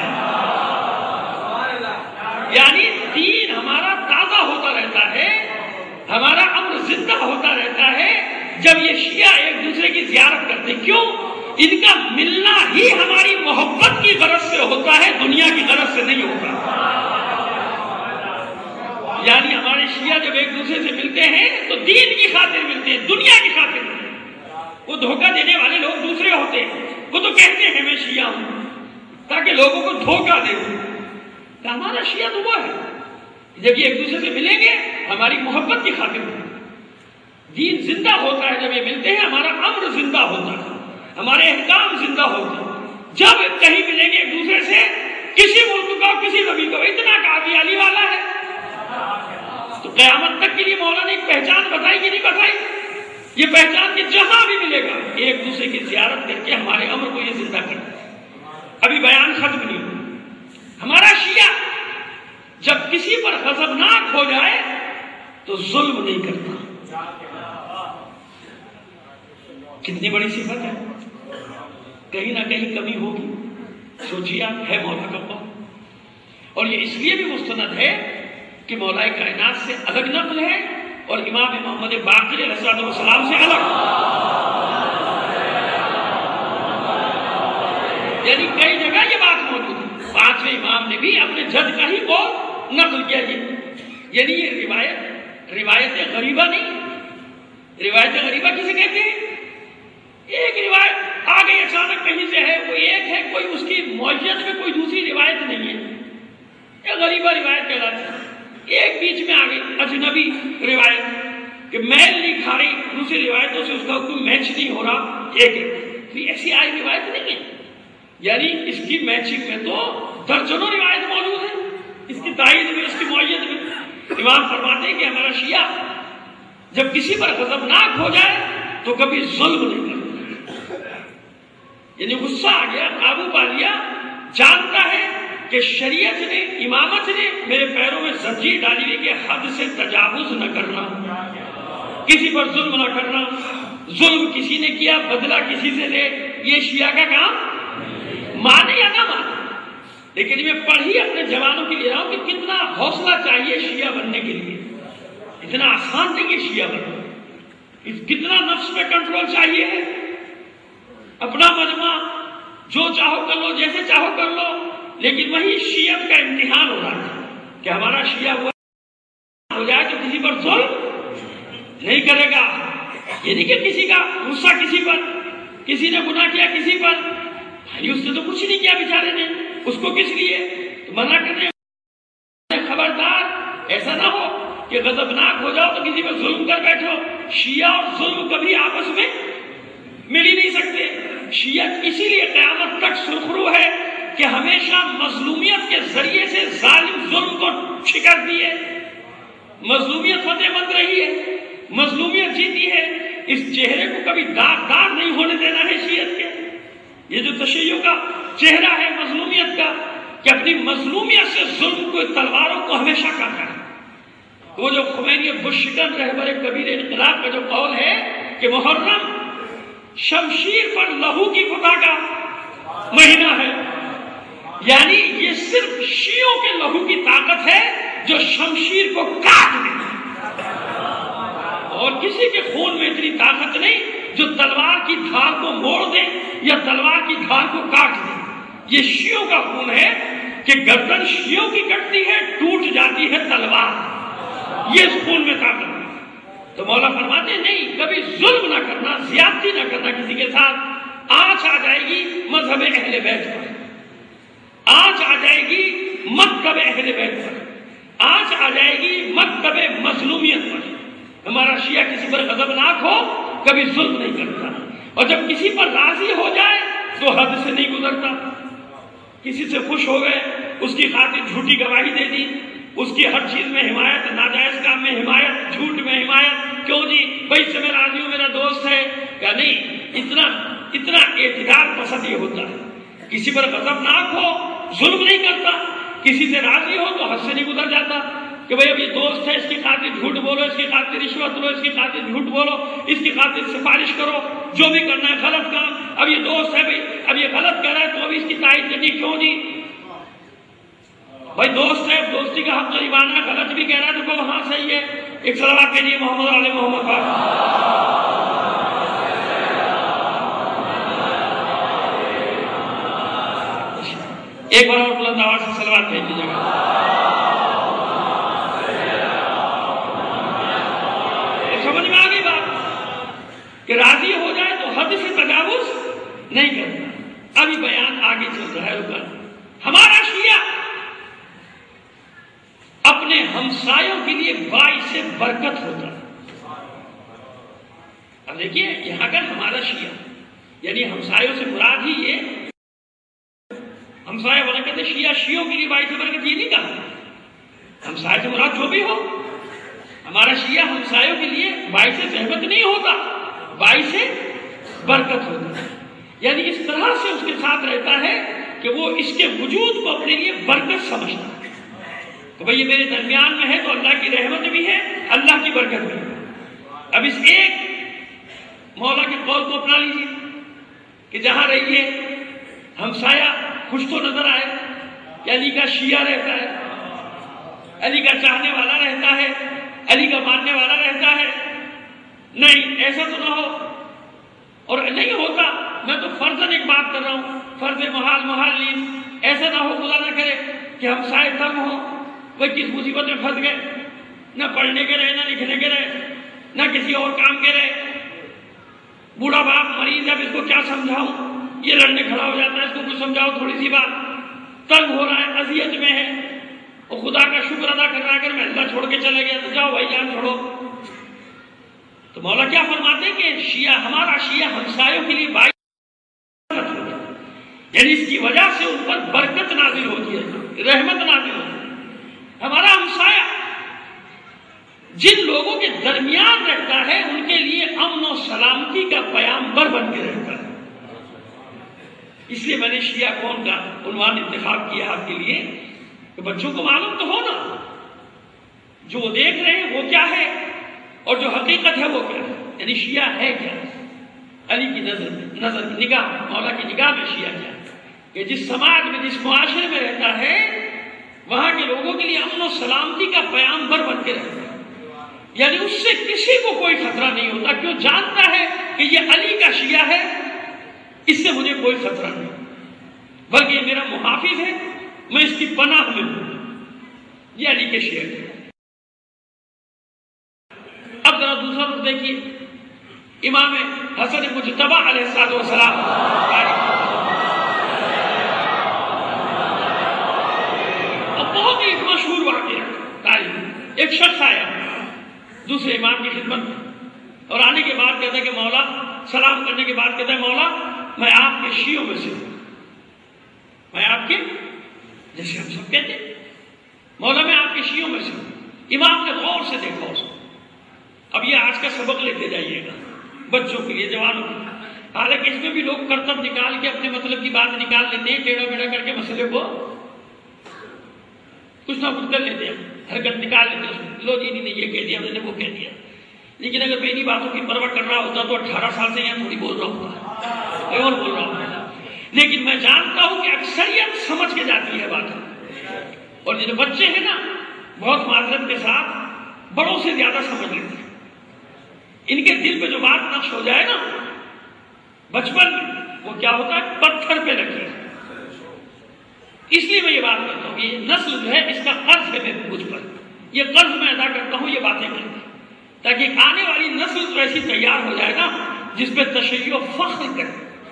یعنی دین ہمارا تازہ ہوتا رہتا ہے، ہمارا امر زندہ ہوتا رہتا ہے جب یہ شیعہ ایک دوسرے کی زیارت کرتے۔ کیوں؟ ان کا ملنا ہی ہماری محبت کی غرض سے ہوتا ہے، دنیا کی غرض سے نہیں ہوتا۔ یعنی ہمارے شیعہ جب ایک دوسرے سے ملتے ہیں تو دین کی خاطر ملتے ہیں، دنیا کی خاطر نہیں۔ وہ دھوکہ دینے والے لوگ دوسرے ہوتے ہیں، وہ تو کہتے ہیں میں شیعہ ہوں تاکہ لوگوں کو دھوکہ دے دوں۔ کہ ہمارا شیعہ تو وہ ہے جب یہ ایک دوسرے سے ملیں گے ہماری محبت کی خاطر دین زندہ ہوتا ہے، جب یہ ملتے ہیں ہمارا امر زندہ ہوتا ہے، ہمارے احکام زندہ ہوتے ہیں۔ جب کہیں ملیں گے ایک دوسرے سے، کسی ملک کا کسی نبی کا اتنا کافی علی والا ہے، تو قیامت تک کے لیے مولا نے ایک پہچان بتائی کہ نہیں بتائی؟ یہ پہچان کہ جہاں بھی ملے گا ایک دوسرے کی زیارت کر کے ہمارے امر کو یہ زندہ کرنا۔ ابھی بیان ختم نہیں ہوا۔ ہمارا شیعہ جب کسی پر غضبناک ہو جائے تو ظلم نہیں کرتا۔ کتنی بڑی صفت ہے، کہیں نہ کہیں کمی ہوگی، سوچیے آپ، ہے مولا کا قول، اور یہ اس لیے بھی مستند ہے کہ مولا کائنات سے الگ نقل ہے اور امام محمد باقر علیہ السلام سے الگ، یعنی کئی جگہ یہ بات موجود ہے۔ پانچویں امام نے بھی اپنے جد کا ہی قول نقل کیا، یعنی یہ روایت غریبہ نہیں۔ روایت غریبہ کسے کہتے ہیں؟ ایک روایت آ گئی اچانک کہیں سے ہے، کوئی ایک ہے، کوئی اس کی معیت میں کوئی دوسری روایت نہیں ہے، یہ غریبہ روایت کہلاتی ہے۔ ایک بیچ میں آ گئی اجنبی روایت کہ میل نہیں کھا رہی، دوسری روایتوں سے اس کا کوئی میچ نہیں ہو رہا، ایک ہے، ایسی آئی روایت نہیں ہے، یعنی اس کی میچنگ میں تو درجنوں روایت موجود ہے، اس کی تائید میں، اس کی معیت میں۔ امام فرماتے ہیں کہ ہمارا شیعہ جب کسی پر غضبناک ہو جائے تو کبھی ظلم نہیں کرتا، یعنی غصہ آ گیا، قابو پا لیا، جانتا ہے کہ شریعت نے، امامت نے میرے پیروں میں زنجیر ڈالی ہے کہ حد سے تجاوز نہ کرنا، کسی پر ظلم نہ کرنا، ظلم کسی نے کیا بدلہ کسی سے لے، یہ شیعہ کا کام، مانے یا نہ مانے۔ لیکن میں پڑھی اپنے جوانوں کے لیے رہا ہوں کہ کتنا حوصلہ چاہیے شیعہ بننے کے لیے، اتنا آسان نہیں ہے شیعہ بننا، کتنا نفس پہ کنٹرول چاہیے ہے، اپنا مجمع جو چاہو کر لو، جیسے چاہو کر لو، لیکن وہی شیعت کا امتحان ہو رہا ہے کہ ہمارا شیعہ ہو جائے تو کسی پر ظلم نہیں کرے گا، یہ نہیں کہ کسی کا غصہ کسی پر، کسی نے گناہ کیا کسی پر، بھائی اس نے تو کچھ نہیں کیا بیچارے نے، اس کو کس لیے تو منع کرنے، خبردار ایسا نہ ہو کہ غضبناک ہو جاؤ تو کسی پر ظلم کر بیٹھو۔ شیعہ اور ظلم کبھی آپس میں مل ہی نہیں سکتے۔ شیعت اسی لیے قیامت تک سرخرو ہے کہ ہمیشہ مظلومیت کے ذریعے سے ظالم ظلم کو شکست دی ہے، مظلومیت فتح مند رہی ہے، مظلومیت جیتی ہے، اس چہرے کو کبھی داغدار نہیں ہونے دینا ہے شیعت کے۔ یہ جو تشیع کا چہرہ ہے مظلومیت کا، کہ اپنی مظلومیت سے ظلم کو، تلواروں کو ہمیشہ کاٹا ہے۔ وہ جو خمینی بشکن رہبر کبیر انقلاب کا جو قول ہے کہ محرم شمشیر پر لہو کی فتح کا مہینہ ہے، یعنی یہ صرف شیعوں کے لہو کی طاقت ہے جو شمشیر کو کاٹ دے، اور کسی کے خون میں اتنی طاقت نہیں جو تلوار کی دھار کو موڑ دے یا تلوار کی دھار کو کاٹ دے۔ یہ شیعوں کا خون ہے کہ گردن شیعوں کی کٹتی ہے، ٹوٹ جاتی ہے تلوار، یہ اس خون میں طاقت ہے۔ تو مولا فرماتے ہیں نہیں، کبھی ظلم نہ کرنا، زیادتی نہ کرنا کسی کے ساتھ۔ آنچ آ جائے گی مذہب اہل بیت پر، آنچ آ جائے گی مکتب اہل بیت پر، آنچ آ جائے گی مکتب مظلومیت پر۔ ہمارا شیعہ کسی پر غضبناک ہو کبھی ظلم نہیں کرتا، اور جب کسی پر راضی ہو جائے تو حد سے نہیں گزرتا۔ کسی سے خوش ہو گئے، اس کی خاطر جھوٹی گواہی دے دی، اس کی ہر چیز میں حمایت، ناجائز کام میں حمایت، جھوٹ میں حمایت، کیوں جی بھائی سے میں راضی ہوں، میرا دوست ہے، یا نہیں، اتنا اعتدال پسند یہ ہوتا ہے. کسی پر غضبناک ہو، ظلم نہیں کرتا، کسی سے راضی ہو تو حد سے نہیں گزر جاتا کہ بھئی اب یہ دوست ہے، اس کی خاطر جھوٹ بولو، اس کی خاطر رشوت لو، اس کی خاطر جھوٹ بولو، اس کی خاطر سفارش کرو، جو بھی کرنا ہے غلط کام. اب یہ دوست ہے بھئی، اب یہ غلط کر رہا ہے تو اب اس کی تائید کرنی، کیوں جی بھائی دوست ہے، دوستی کا حق تو نبھانا ہے، غلط بھی کہہ رہا ہے تو کہو ہاں صحیح ہے. ایک صلوات کہیے محمد علیہ محمد پر. ایک بار اور بلند آواز سے صلوات بھیج دیجیے گا. سمجھ میں آ گئی بات کہ راضی ہو جائے تو حد سے تجاوز نہیں کرنا. ابھی بیان آگے چل رہا ہے. ہمارا شیعہ اپنے ہمسایوں کے لیے باعث برکت ہوتا ہے. اب دیکھیے یہاں کا ہمارا شیعہ یعنی ہمسایوں سے مراد ہی یہ ہمسایہ والا کہتے شیعہ شیعوں کے لیے باعث برکت، یہ نہیں کہا. ہمسایہ سے مراد جو بھی ہو، ہمارا شیعہ ہمسایوں کے لیے باعث زحمت نہیں ہوتا، باعث برکت ہوتا ہے. یعنی اس طرح سے اس کے ساتھ رہتا ہے کہ وہ اس کے وجود کو اپنے لیے برکت سمجھتا ہے کہ بھئی یہ میرے درمیان میں ہے تو اللہ کی رحمت بھی ہے، اللہ کی برکت بھی ہے. اب اس ایک مولا کے قول کو اپنا لیجیے کہ جہاں رہیے ہمسایہ خوش تو نظر آئے کہ علی کا شیعہ رہتا ہے، علی کا چاہنے والا رہتا ہے، علی کا ماننے والا رہتا ہے. نہیں، ایسا تو نہ ہو، اور نہیں ہوتا. میں تو فرضاً ایک بات کر رہا ہوں، فرض محال نیز، ایسا نہ ہو خدا نہ کرے کہ ہمسائے تنگ ہو، وہ کس مصیبت میں پھنس گئے، نہ پڑھنے کے رہے، نہ لکھنے کے رہے، نہ کسی اور کام کے رہے. بوڑھا باپ مریض ہے، اب اس کو کیا سمجھاؤں، یہ لڑنے کھڑا ہو جاتا ہے، اس کو کچھ سمجھاؤ تھوڑی سی بات، تنگ ہو رہا ہے، اذیت میں ہے، اور خدا کا شکر ادا کر رہا ہے. اگر میں اللہ چھوڑ کے چلے گیا تو جاؤ بھائی جان چھوڑو. تو مولا کیا فرماتے ہیں کہ شیعہ، ہمارا شیعہ ہمسایوں کے لیے باعث یعنی اس کی وجہ سے ان پر برکت نازل ہوتی ہے، رحمت نازل ہوتی ہے. ہمارا ہمسایہ جن لوگوں کے درمیان رہتا ہے ان کے لیے امن و سلامتی کا پیامبر بن کے رہتا ہے. اس لیے میں نے شیعہ کون کا عنوان انتخاب کیا آپ کے لیے کہ بچوں کو معلوم تو ہو نا جو وہ دیکھ رہے ہیں وہ کیا ہے اور جو حقیقت ہے وہ کیا ہے. یعنی شیعہ ہے کیا، علی کی نظر نگاہ، مولا کی نگاہ میں شیعہ کیا ہے کہ جس سماج میں، جس معاشرے میں رہتا ہے وہاں کے لوگوں کے لیے امن و سلامتی کا پیامبر بن کے رہتا ہے. یعنی اس سے کسی کو کوئی خطرہ نہیں ہوتا، کیوں جانتا ہے کہ یہ علی کا شیعہ ہے، اس سے مجھے کوئی خطرہ نہیں، بلکہ یہ میرا محافظ ہے، میں اس کی پناہ میں ہوں. یہ علی کے شیعہ ہے. اب ذرا دوسرا رخ دیکھیے، امام حسن مجتبی علیہ السلام اب بہت ہی مشہور واقعہ تاریخ. ایک شخص آیا دوسرے امام کی خدمت میں اور آنے کے بعد کہتا ہے کہ مولا، سلام کرنے کے بعد کہتا ہے مولا میں آپ کے شیعوں میں سے ہوں. میں آپ کے، جیسے ہم سب کہتے ہیں مولا میں آپ کے شیعوں میں سے ہوں. امام نے غور سے دیکھا اس کو. اب یہ آج کا سبق لیتے جائیے گا بچوں کے لیے، جوانوں کے لیے. حالانکہ اس میں بھی لوگ کرتب نکال کے اپنے مطلب کی بات نکال لیتے ہیں، ٹیڑھا میڑھا کر کے مسئلے کو کچھ نہ کچھ کر لیتے ہیں، حرکت نکال لیتے ہیں. لو جی نے یہ کہہ دیا، میں نے وہ کہہ دیا. لیکن اگر میں انہی باتوں کی پرواہ کر رہا ہوتا تو 18 سال سے یہاں تھوڑی بول رہا ہوتا، میں اور بول رہا ہوں. لیکن میں جانتا ہوں کہ اکثریت سمجھ کے جاتی ہے بات. اور جو بچے ہیں نا بہت معذرت کے ساتھ بڑوں سے زیادہ سمجھ لیتے ہیں. ان کے دل پہ جو بات نقش ہو جائے نا بچپن میں، وہ کیا ہوتا ہے پتھر پہ لگتی ہے. اس لیے میں یہ بات کرتا ہوں، یہ نسل جو ہے اس کا قرض ہے مجھ پر، یہ قرض میں ادا کرتا ہوں یہ باتیں کرتا ہوں تاکہ آنے والی نسل تو ایسی تیار ہو جائے نا جس پہ تشیع و فخر کرے.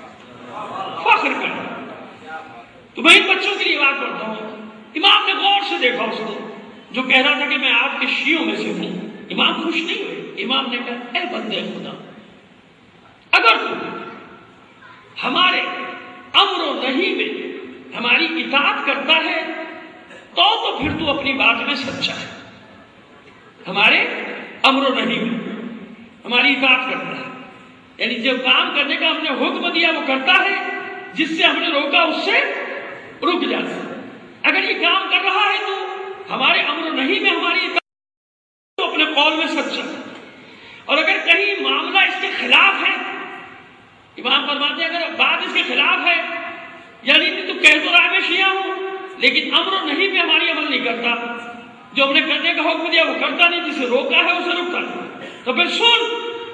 تو میں ان بچوں کے لیے بات کرتا ہوں. امام نے غور سے دیکھا اس کو جو کہہ رہا تھا کہ میں آپ کے شیعوں میں سے ہوں. امام خوش نہیں ہوئے. امام نے کہا اے بندے خدا، اگر تو ہمارے امر و نہی میں ہماری اطاعت کرتا ہے تو پھر تو اپنی بات میں سچا ہے. ہمارے امر و نہی میں ہماری اطاعت کرتا ہے، یعنی جو کام کرنے کا ہم نے حکم دیا وہ کرتا ہے، جس سے ہم نے روکا اس سے رک جاتا ہے. اگر یہ کام کر رہا ہے تو ہمارے امر و نہی میں ہماری اطاعت، تو اپنے قول میں سچا ہے. اور اگر کہیں معاملہ اس کے خلاف ہے، امام فرماتے ہیں اگر بات اس کے خلاف ہے، یعنی تو کہہ تو رہا میں شیعہ ہوں لیکن امر و نہی میں ہماری عمل نہیں کرتا، جو ہم نے کرنے کا حکم دیا وہ کرتا نہیں، جسے روکا ہے اسے رکتا نہیں. تو پھر سن،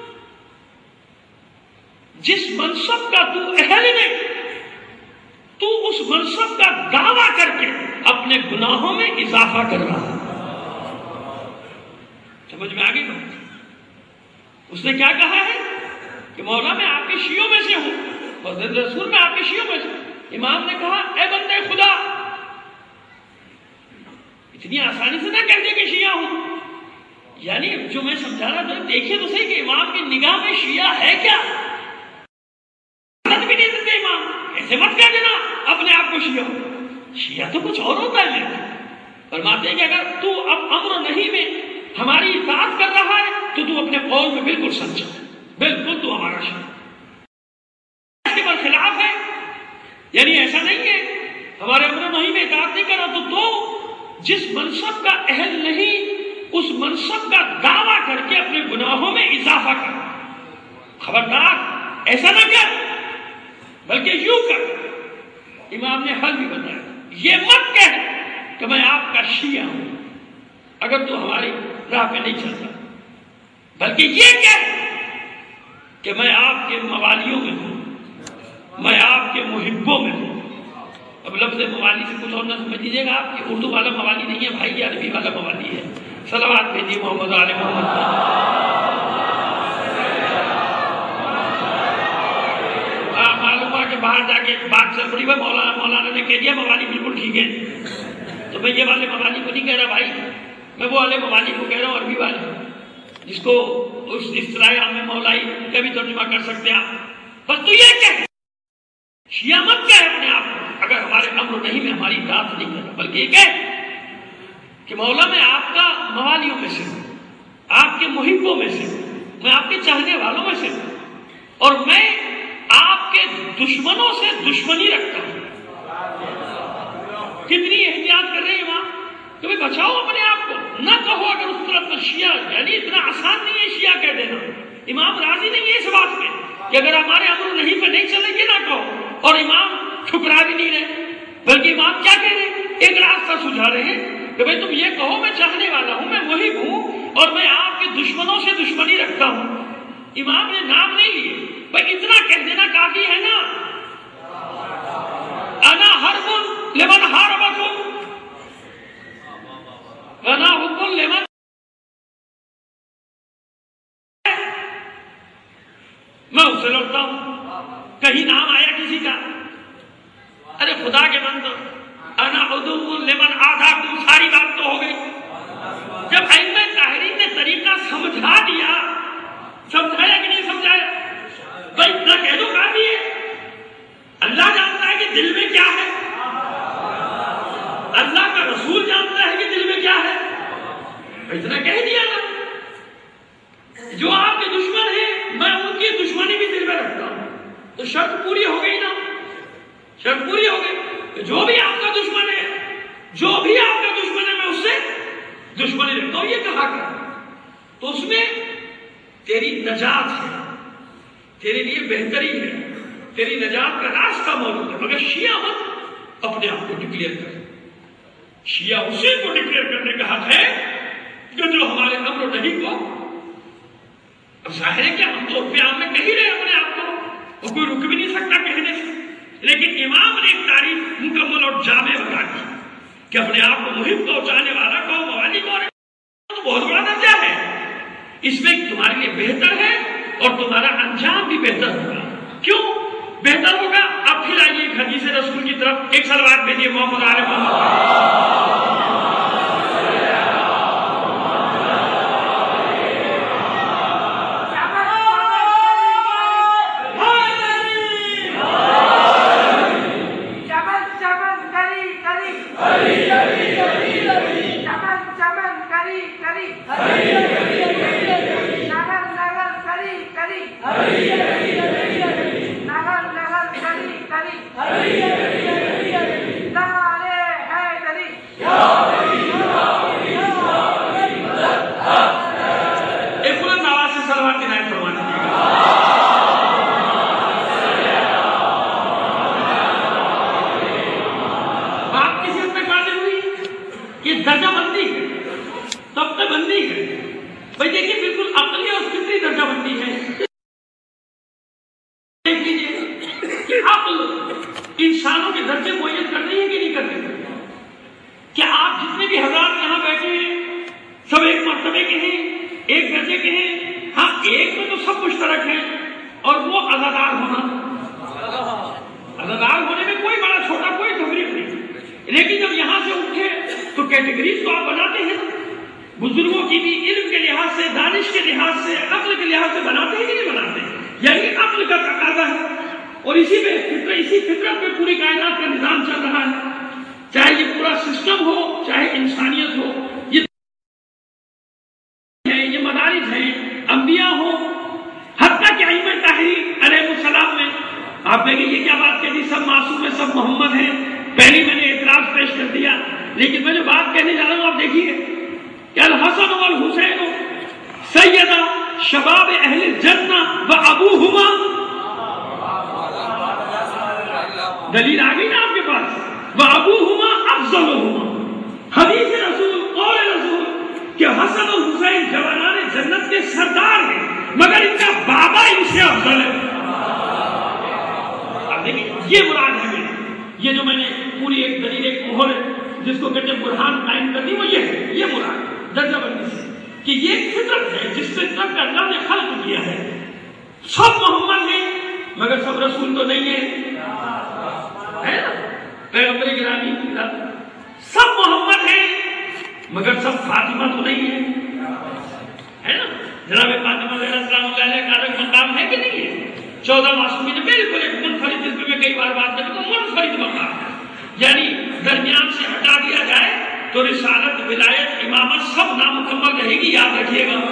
جس منصب کا تو اہل نہیں، تو اس منصب کا دعویٰ کر کے اپنے گناہوں میں اضافہ کر رہا ہے. سمجھ میں آگے بات؟ اس نے کیا کہا ہے کہ مولا میں آپ کے شیعوں میں سے ہوں، حضرت رسول میں آپ کے شیعوں میں سے. امام نے کہا اے بندے خدا، اتنی آسانی سے نہ کہہ دے کہ شیعہ ہوں. یعنی جو میں سمجھا رہا تھا، دیکھیے تو صحیح کہ امام کی نگاہ میں شیعہ ہے کیا. بھی نہیں دیتے امام، ایسے مت کہہ دینا اپنے آپ کو شیعہ. شیعہ تو کچھ اور ہوتا ہے. فرماتے ہیں کہ اگر تو اب امر نہیں میں ہماری اطاعت کر رہا ہے تو اپنے قول میں بالکل سچا ہے، بالکل تو ہمارا شیعہ. اس کے برخلاف ہے، یعنی ایسا نہیں ہے ہمارے امر نہیں میں اطاعت نہیں کر رہا تو جس منصب کا اہل نہیں اس منصب کا دعویٰ کر کے اپنے گناہوں میں اضافہ کر. خبردار ایسا نہ کر، بلکہ یوں کر. امام نے حل بھی بتایا، یہ مت کہہ کہ میں آپ کا شیعہ ہوں اگر تو ہماری راہ پہ نہیں چلتا، بلکہ یہ کہہ کہ میں آپ کے موالیوں میں ہوں، میں آپ کے محبوں میں ہوں. اب لفظ موالی سے کچھ اور نہ سمجھ لیجیے گا، آپ کی اردو والا موالی نہیں ہے بھائی، یہ عربی والا موالی ہے. صلوات بھیجیے محمد علیہ محمد. معلوم ہوا کہ باہر جا کے بات چل پڑی، مولانا نے کہہ دیا موالی بالکل ٹھیک ہے. تو میں یہ والے موالی کو نہیں کہہ رہا بھائی، میں وہ والے موالی کو کہہ رہا ہوں، عربی والے، جس کو اس اصطلاح عام میں مولائی کا بھی ترجمہ کر سکتے ہیں آپ. بس تو یہ کہہ، شیعہ مت کہہ اپنے آپ کو اگر ہمارے امر نہیں میں ہماری اطاعت نہیں کرتا، بلکہ یہ کہہ کہ مولا میں آپ کا موالیوں میں سے ہوں، آپ کے محبوں میں سے ہوں، میں آپ کے چاہنے والوں میں سے ہوں، اور میں آپ کے دشمنوں سے دشمنی رکھتا ہوں. کتنی احتیاط کر رہے ہیں امام کہ بھائی بچاؤ اپنے آپ کو، نہ کہو اگر اس طرف تو شیعہ، یعنی اتنا آسان نہیں ہے شیعہ کہہ دینا. امام راضی نہیں ہے اس بات میں کہ اگر ہمارے امر نہیں پہ نہیں چلیں گے نہ کہو. اور امام ٹھکرا بھی نہیں رہے، بلکہ امام کیا کہہ رہے ہیں، ایک راستہ سجھا رہے ہیں کہ بھائی تم یہ کہو میں چاہنے والا ہوں، میں محب ہوں، اور میں آپ کے دشمنوں سے دشمنی رکھتا ہوں. امام نے نام نہیں لیے، بھائی اتنا کہہ دینا کافی ہے نا. انا حرب لمن حاربکم وانا حب لمن، میں اسے لڑتا ہوں. کہیں نام آیا کسی کا؟ ارے خدا کے بندو، انا عدو لمن آدھاکم، ساری بات تو ہو گئی. جب ائمہ طاہرین نے طریقہ سمجھا دیا، سمجھایا کہ نہیں سمجھایا؟ بھائی اتنا کہہ دو کافی ہے. اللہ جانتا ہے کہ دل میں کیا ہے، اللہ کا رسول جانتا ہے کہ دل میں کیا ہے. اتنا کہہ دیا نا. جو آپ کے دشمن ہیں میں ان کی دشمنی بھی دل میں رکھتا ہوں، تو شرط پوری ہو گئی نا، شرط پوری ہو گئی. جو بھی آپ کا دشمن ہے، جو بھی آپ کا دشمن ہے میں اس سے دشمنی رکھتا ہوں. یہ کہا کر تو اس میں تیری نجات ہے، تیرے لیے بہتری ہے، تیری نجات کا راستہ موجود ہے. مگر شیعہ مت اپنے آپ کو ڈکلیئر کرے. شیعہ اسی کو ڈکلیئر کرنے کا حق ہے کہ جو ہمارے امر نہیں کو، اب ظاہر ہے کہ ہم تو عام میں کہہ رہے اپنے آپ کو، اور کوئی رک بھی نہیں سکتا کہنے سے. لیکن امام نے ایک تعریف مکمل اور جامع بتا دی کہ اپنے آپ کو محب کو، چاہنے والا کو، موالی کو، تو بہت بڑا درجہ ہے. اس میں تمہارے لیے بہتر ہے اور تمہارا انجام بھی بہتر ہوگا. کیوں بہتر ہوگا؟ اب پھر آئیے ایک حدیث رسول کی طرف. ایک صلوات بھیجیے محمد علیہ محمد. درجہ بندی ہے، طبقہ بندی ہے. بھائی دیکھیے بالکل عقلی اور فطری درجہ بندی ہے. دیکھ لیجیے کہ عقل انسانوں کے درجے معین کر رہی ہے کہ نہیں کر رہی ہے. کیا آپ جتنے بھی حضرات یہاں بیٹھے ہیں سب ایک مرتبے کے ہیں، ایک درجے کے ہیں؟ ہاں ایک میں تو سب مشترک ہیں، اور وہ عزادار ہونا. عزادار ہونے میں کوئی بڑا چھوٹا کوئی تفریق نہیں. لیکن جب یہاں سے اٹھے تو کیٹیگریز تو آپ بناتے ہیں، بزرگوں کی بھی علم کے لحاظ سے، دانش کے لحاظ سے، عقل کے لحاظ سے بناتے ہیں کہ نہیں بناتے؟ یعنی عقل کا تقاضا ہے، اور اسی فطرت پہ پوری کائنات کا نظام چل رہا ہے. چاہے یہ پورا سسٹم ہو، چاہے انسانیت ہو، یہ مدارج ہیں، انبیاء ہو، حتیٰ کہ ائمہ طاہرین علیہ السلام میں آپ دیکھیں یہ کیا بات کہتی، سب معصوم ہیں، سب محمد ہیں. پہلے میں نے اعتراض پیش کر دیا، لیکن میں جو بات کہنے جا رہا ہوں آپ دیکھیے کہ الحسن والحسین سیدہ شباب اہل الجنہ و ابوہما. دلیل آ گئی نا آپ کے پاس، و ابوہما افضلہما. حدیث رسول، قول رسول کہ حسن اور حسین جوانان جنت کے سردار ہیں، مگر ان کا بابا ان سے افضل ہے. اب دیکھیں یہ مراد ہے میری، یہ جو میں نے پوری ایک دلیل، ایک مہر جس کو کہتے ہیں برہان قائم کر دی، وہ یہ ہے، یہ مراد درجہ بندی سے کہ یہ فطرت ہے جس فطرت کا اللہ نے خلق کیا ہے. سب محمد ہیں مگر سب رسول تو نہیں ہے نا. پیغمبر گرامی سب محمد ہیں مگر سب فاطمہ تو نہیں ہے نا. جناب فاطمہ علیہ السلام کا الگ مقام ہے کہ نہیں ہے؟ 14 معصومین بالکل ایک منفرد، جس میں کئی بار بات کروں تو منفرد مقام ہے. یعنی درمیان سے ہٹا دیا جائے تو رسالت، ولایت، امامت سب نامکمل رہے گی، یاد رکھیے گا.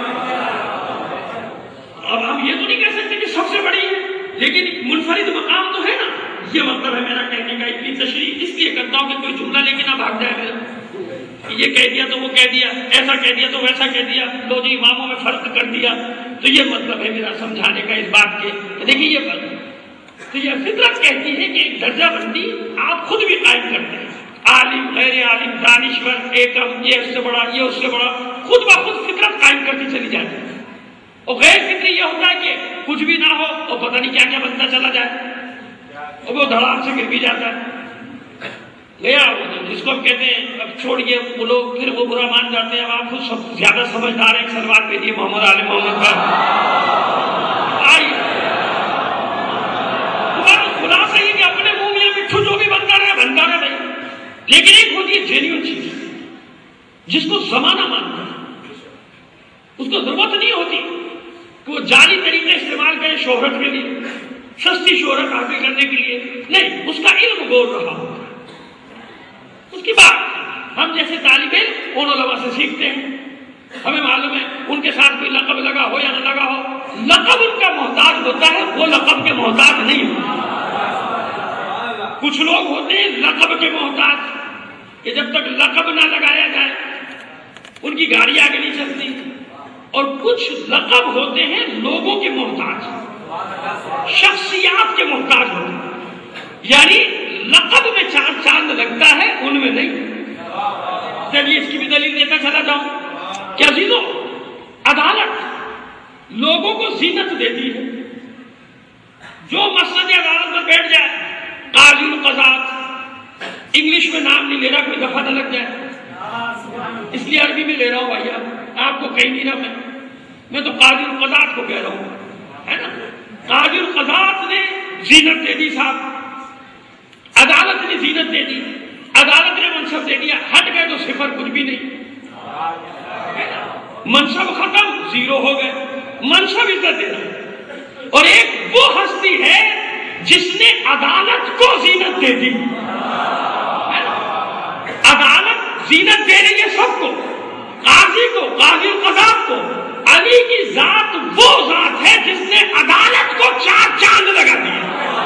اب ہم یہ تو نہیں کہہ سکتے کہ سب سے بڑی ہے، لیکن منفرد مقام تو ہے نا. یہ مطلب ہے میرا کہنے کا. اتنی تشریح اس لیے کرتا ہوں کہ کوئی جملہ لے کے نہ بھاگ جائے میرا، یہ کہہ دیا تو وہ کہہ دیا، ایسا کہہ دیا تو ویسا کہہ دیا، لو جی اماموں میں فرق کر دیا. تو یہ مطلب ہے میرا سمجھانے کا اس بات کے. دیکھیے یہ فرق، تو یہ فطرت کہتی ہے کہ ایک درجہ بندی آپ خود بھی قائم کرتے ہیں. عالم، غیر عالم، دانشور، ایکم، یہ اس سے بڑا، یہ اس سے بڑا، خود بخود فطرت قائم کرتی چلی جاتی ہے. اور غیر فطری یہ ہوتا ہے کہ کچھ بھی نہ ہو اور پتہ نہیں کیا کیا بنتا چلا جائے، اور وہ دھڑام سے گر بھی جاتا ہے. گیا وہ جس کو ہم کہتے ہیں اب چھوڑیے وہ لوگ، پھر وہ برا مان جاتے ہیں. اب آپ خود سب زیادہ سمجھدار ہیں، سلوات پہ دیے محمد عالم محمد کا. خلاصہ یہ کہ اپنے منہ میں مٹھو جو بھی بنتا رہے بھائی. لیکن ایک ہوتی ہے جینیون چیز جس کو زمانہ مانتا ہے، اس کو ضرورت نہیں ہوتی کہ وہ جعلی طریقے استعمال کرے شہرت کے لیے، سستی شہرت حاصل کرنے کے لیے. نہیں، اس کا علم گول رہا ہوتا ہے. اس کی بات ہم جیسے طالب علم ان علماء سے سیکھتے ہیں. ہمیں معلوم ہے ان کے ساتھ کوئی لقب لگا ہو یا نہ لگا ہو، لقب ان کا محتاج ہوتا ہے، وہ لقب کے محتاج نہیں ہوتا. کچھ لوگ ہوتے ہیں لقب کے محتاج کہ جب تک لقب نہ لگایا جائے ان کی گاڑی آگے نہیں چلتی. اور کچھ لقب ہوتے ہیں لوگوں کے محتاج، شخصیات کے محتاج ہوتے ہیں. یعنی لقب میں چاند لگتا ہے، ان میں نہیں. چلیے اس کی بھی دلیل دیتا چلا جاؤں. کیا عزیزوں، عدالت لوگوں کو زینت دیتی ہے. جو مسجد عدالت میں بیٹھ جائے، قاضی القضات، انگلش میں نام نہیں لے رہا کوئی دفعہ نہ لگ جائے، اس لیے عربی میں لے رہا ہوں بھائی. آپ کو کہیں نہیں رہا، میں تو قاضی القضات کو کہہ رہا ہوں، ہے نا. قاضی القضات نے زینت دے دی صاحب، عدالت نے زینت دے دی، عدالت نے منصب دے دیا. ہٹ گئے تو صفر کچھ بھی نہیں، منصب ختم، زیرو ہو گئے. منصب عزت دے رہا. اور ایک وہ ہستی ہے جس نے عدالت کو زینت دے دی. عدالت زینت دے رہی ہے سب کو، قاضی کو، قاضی القضات کو، علی کی ذات وہ ذات ہے جس نے عدالت کو 4 چاند لگا دیے.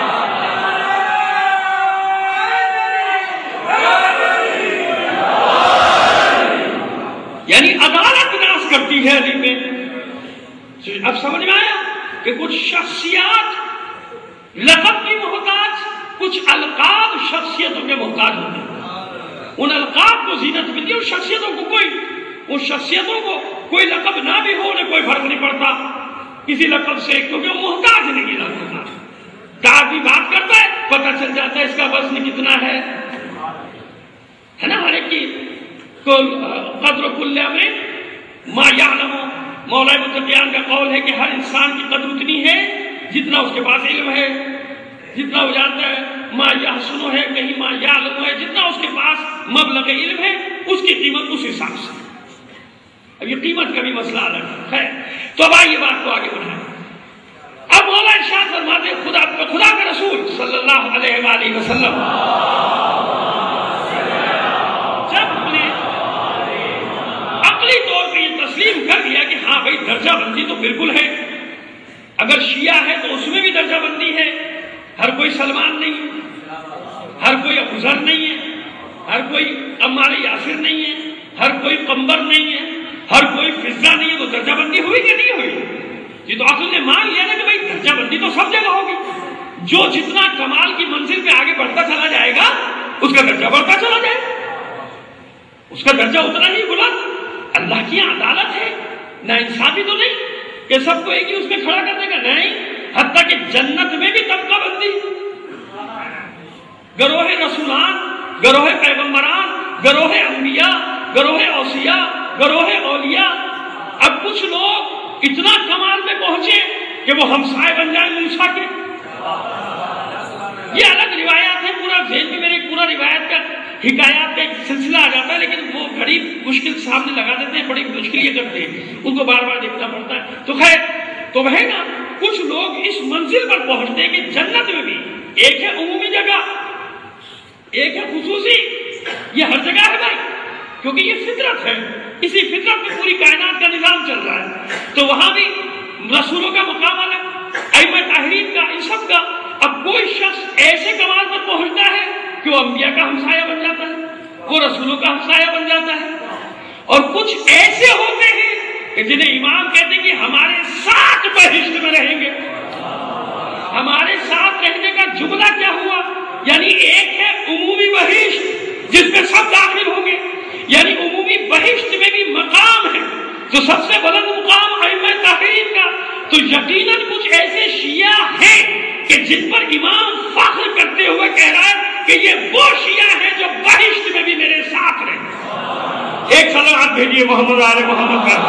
یعنی عدالت راز کرتی ہے علی میں. اب سمجھ میں آیا کہ کچھ شخصیات لقب کی محتاج، کچھ القاب شخصیتوں کے محتاج ہوتے ہیں. ان القاب کو زینت ملتی ہے، اور شخصیتوں کو کوئی لقب نہ بھی ہو، انہیں کوئی فرق نہیں پڑتا کسی لقب سے، کیونکہ وہ محتاج نہیں لگتا. کار بھی بات کرتا ہے، پتہ چل جاتا ہے اس کا وزن کتنا ہے نا. ہر ایک کی قدر کل امر ما یعلم. مولا متقیان کا قول ہے کہ ہر انسان کی قدر اتنی ہے جتنا اس کے پاس علم ہے، جتنا وہ جانتا ہے. ما یحسن ہے، کہیں ما یعلم ہے، جتنا اس کے پاس مبلغ علم ہے اس کی قیمت اس حساب سے. اب یہ قیمت کا بھی مسئلہ الگ ہے. تو اب آئیے بات کو آگے بڑھائیں. اب مولا ارشاد فرماتے ہیں خدا کا رسول صلی اللہ علیہ وآلہ وسلم جب نے عقلی طور پہ یہ تسلیم کر دیا کہ ہاں بھائی درجہ بندی تو بالکل ہے، اگر شیعہ ہے تو اس میں بھی درجہ بندی ہے. ہر کوئی سلمان نہیں ہے، ہر کوئی ابو ذر نہیں ہے، ہر کوئی عمار یاسر نہیں ہے، ہر کوئی قمبر نہیں ہے، ہر کوئی فضہ نہیں ہے. تو درجہ بندی ہوئی کہ نہیں ہوئی؟ یہ تو عقل نے مان لیا نا کہ بھائی درجہ بندی تو سب جگہ ہوگی. جو جتنا کمال کی منزل پہ آگے بڑھتا چلا جائے گا اس کا درجہ بڑھتا چلا جائے گا، اس کا درجہ اتنا ہی بلند. اللہ کی عدالت ہے، نہ انصافی تو نہیں کہ سب کو ایک ہی اس میں کھڑا کرنے کا، نہیں. حتیٰ کہ جنت میں بھی طبقہ بندی، گروہ رسولان، گروہ پیغمبران، گروہ انبیاء، گروہ اوصیاء، گروہ اولیاء. اب کچھ لوگ اتنا کمال میں پہنچے کہ وہ ہمسائے بن جائیں موسیٰ کے. یہ الگ روایات ہے، پورا ذہن میں میرے پورا روایت کا حکایات کا ایک سلسلہ آ جاتا ہے، لیکن وہ بڑی مشکل سامنے لگا دیتے ہیں، بڑی مشکل یہ کرتے ہیں، ان کو بار بار دیکھنا پڑتا ہے. تو خیر، تو ہے نا کچھ لوگ اس منزل پر پہنچتے ہیں کہ جنت میں بھی ایک ہے عمومی جگہ، ایک ہے خصوصی. یہ ہر جگہ ہے بھائی، کیونکہ یہ فطرت ہے، اسی فطرت میں پوری کائنات کا نظام چل رہا ہے. تو وہاں بھی رسولوں کا مقام الگ، ائمہ طاہرین کا، ان سب کا. اب کوئی شخص ایسے کمال پر پہنچتا ہے کہ وہ انبیاء کا ہمسایہ بن جاتا ہے، وہ رسولوں کا ہمسایہ بن جاتا ہے. اور کچھ ایسے ہوتے ہیں کہ جنہیں امام کہتے ہیں کہ ہمارے ساتھ بہشت میں رہیں گے. ہمارے ساتھ رہنے کا جملہ کیا ہوا؟ یعنی ایک ہے عمومی بہشت جس میں سب داخل ہوں گے، یعنی عمومی بہشت میں بھی مقام ہے. تو سب سے بلند مقام ائمہ طاہرین کا. تو یقیناً کچھ ایسے شیعہ ہیں کہ جن پر امام فخر کرتے ہوئے کہہ رہا ہے کہ یہ وہ شیعہ ہیں جو بہشت میں بھی میرے ساتھ رہیں. ایک صلوات بھیجیے محمد آل محمد کا.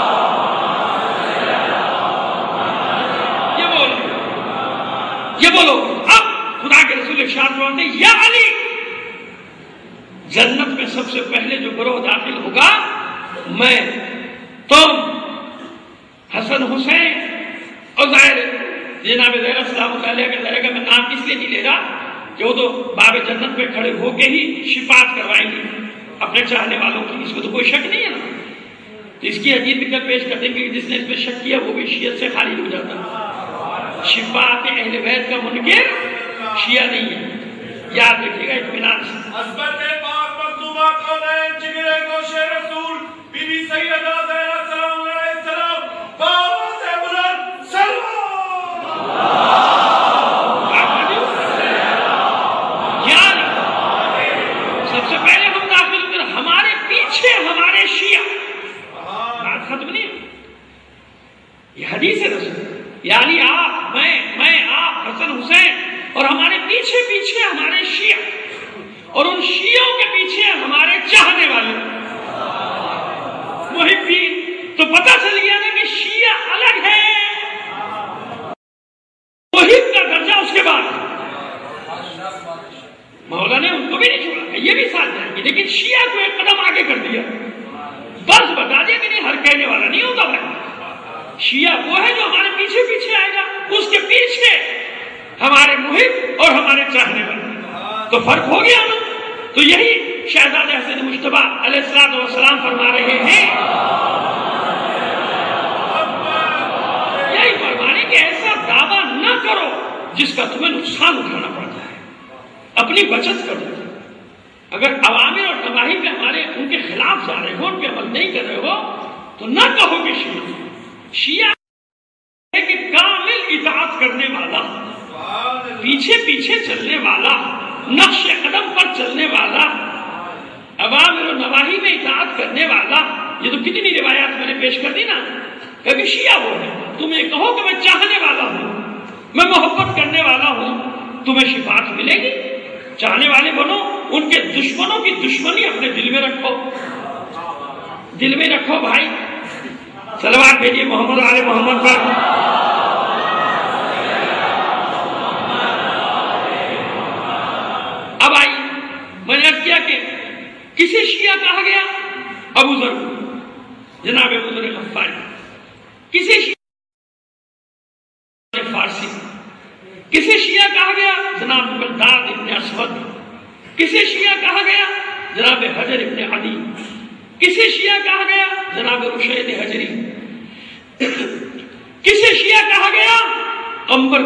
یہ بولو. اب خدا کے رسول ارشاد فرماتے ہیں یا علی، جنت میں سب سے پہلے جو گروہ داخل ہوگا میں، تم، حسن حسین، اور ظاہر جناب زہرا سلام اللہ علیہ کے ذریعے کا میں نام اس لیے نہیں لے رہا کہ وہ تو باب جنت پہ کھڑے ہو کے ہی شفاعت کروائیں گے اپنے چاہنے والوں کی، اس میں تو کوئی شک نہیں ہے نا. تو اس کی حدیث بھی کل پیش کر دیں گے کہ جس نے اس میں شک کیا وہ بھی شیعت سے خالی ہو جاتا ہے. شفاعت اہل بیت کا منکر شیعہ نہیں ہے، یاد رکھیے گا اطمینان سے.
عصمت پاک مخدومہ کونین جگرے گوش رسول بی بی سیدہ زہرا سلام علیہ السلام بابا سے بلند سلام.
سب سے پہلے ہم داخل کر، ہمارے پیچھے ہمارے شیعہ. بات ختم نہیں. یہ حدیث ہے رسول، یعنی آپ، میں آپ، حسن حسین، اور ہمارے پیچھے پیچھے ہمارے شیعہ، اور ان شیعوں کے پیچھے ہمارے چاہنے والے محبین. تو پتہ چل گیا نا کہ شیعہ الگ ہے، محب کا درجہ اس کے بعد. مولا نے ان کو بھی نہیں چھوڑا، یہ بھی ساتھ جائیں گے، لیکن شیعہ کو ایک قدم آگے کر دیا. بس بتا دیا کہ نہیں، ہر کہنے والا نہیں ہوتا بھائی. شیعہ وہ ہے جو ہمارے پیچھے پیچھے آئے گا، اس کے پیچھے ہمارے محب اور ہمارے چاہنے والے. تو فرق ہو گیا نا. تو یہی شہزادہ حسن مجتبیٰ علیہ السلام فرما رہے ہیں، یہی فرمانے کہ ایسا دعویٰ نہ کرو جس کا تمہیں نقصان اٹھانا پڑتا ہے، اپنی بچت کرو۔ اگر عوامر اور نواہی پہ ہمارے ان کے خلاف جا رہے ہو، ان پہ عمل نہیں کر رہے ہو، تو نہ کہو کہ شیعہ ہے کہ کامل اطاعت کرنے والا، پیچھے پیچھے چلنے والا، نقش قدم پر چلنے والا، عوامر و نواہی میں اطاعت کرنے والا۔ یہ تو کتنی روایات میں نے پیش کر دی نا، کبھی شیعہ وہ ہے، تم یہ کہو کہ میں چاہنے والا ہوں، میں محبت کرنے والا ہوں، تمہیں شفاعت ملے گی۔ چاہنے والے بنو، ان کے دشمنوں کی دشمنی اپنے دل میں رکھو، دل میں رکھو بھائی۔ صلوات بھیجیے محمد آل محمد پر۔ اب آئی، میں نے عرض کیا کہ کسی شیعہ کہا گیا ابو ذر، جناب ابو ذر غفاری، کسی شیعہ فارسی، کسی شیعہ کہا گیا جناب بلداد ابن اسود، کسی شیعہ کہا گیا جناب حجر ابن عدی، کسی شیعہ کہا گیا جناب رشید حجری، کسی شیعہ کہا گیا قمبر،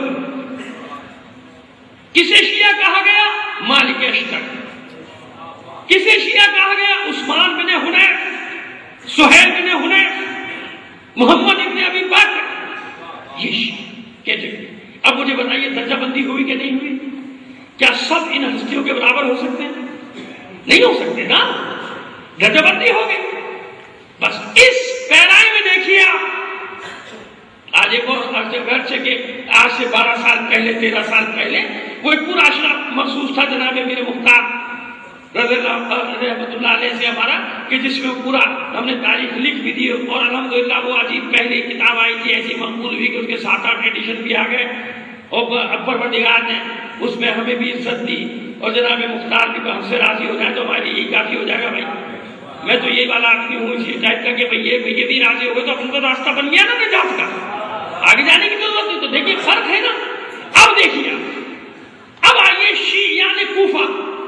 کسی شیعہ کہا گیا مالک اشتر، کسی شیعہ کہا گیا عثمان بن حنیف، سہیل بن حنیف، محمد ابن ابی بکر۔ یہ شیعہ کیٹیگری۔ اب مجھے بتائیے درجہ بندی ہوئی کہ نہیں ہوئی؟ کیا سب ان ہستیوں کے برابر ہو سکتے ہیں؟ نہیں ہو سکتے نا، درجہ بندی ہوگی۔ بس اس پیرائی میں دیکھیے آپ، آج ایک اور اگرچہ کہ آج سے 12 سال پہلے 13 سال پہلے وہ ایک پورا اشرا مخصوص تھا جناب میرے مختار رضی اللہ رحمۃ اللہ علیہ سے ہمارا، کہ جس میں پورا ہم نے تاریخ لکھ بھی دی، اور الحمدللہ وہ عجیب پہلی کتاب آئی تھی ایسی مقبول ہوئی کہ اس کے 7-8 ایڈیشن بھی آ گئے، اور پروردگار نے اس میں ہمیں بھی عزت دی، اور جناب مختار بھی ہم سے راضی ہو جائے تو ہمارے لیے کافی ہو جائے گا بھائی۔ میں تو یہ والا آدمی ہوں اسی ٹائپ کا کہ بھئی یہ بھی راضی ہو گئے تو اپن کو راستہ بن گیا نا نجات کا، آگے جانے کی ضرورت نہیں۔ تو دیکھیے فرق ہے نا۔ اب دیکھیے اب آئیے شیعہ کوفہ،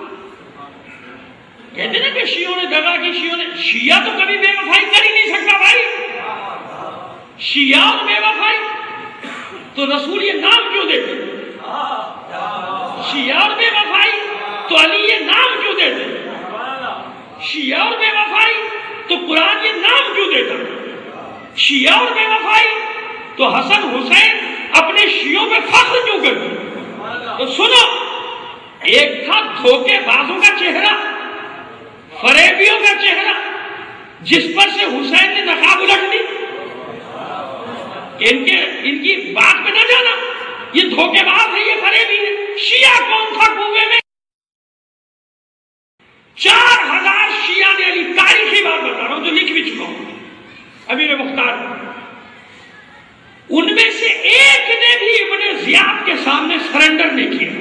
کہتے نا کہ شیعوں نے دغا کی، شیعہ تو کبھی بے وفائی کر ہی نہیں سکتا بھائی۔ شیعہ اور بے وفائی تو رسول یہ نام کیوں دیتے؟ شیعہ اور بے وفائی تو علی یہ نام کیوں دیتے؟ شیعہ اور بے وفائی تو قرآن یہ نام کیوں دیتا؟ شیعہ اور بے وفائی تو حسن حسین اپنے شیعوں پہ فخر کیوں کرتے؟ تو سنو، ایک تھا دھوکے بازوں کا چہرہ، فریبیوں کا چہرہ، جس پر سے حسین نے نقاب الٹ دی کہ ان کی بات پہ نہ جانا، یہ دھوکے باز ہے، یہ فریبی ہے۔ شیعہ کون تھا کوفے میں؟ 4000 شیعہ نے علی، تاریخی بات بتا رہا ہوں جو لکھ بھی چکا ہوں، امیر مختار، ان میں سے ایک نے بھی ابن زیاد کے سامنے سرنڈر نہیں کیا،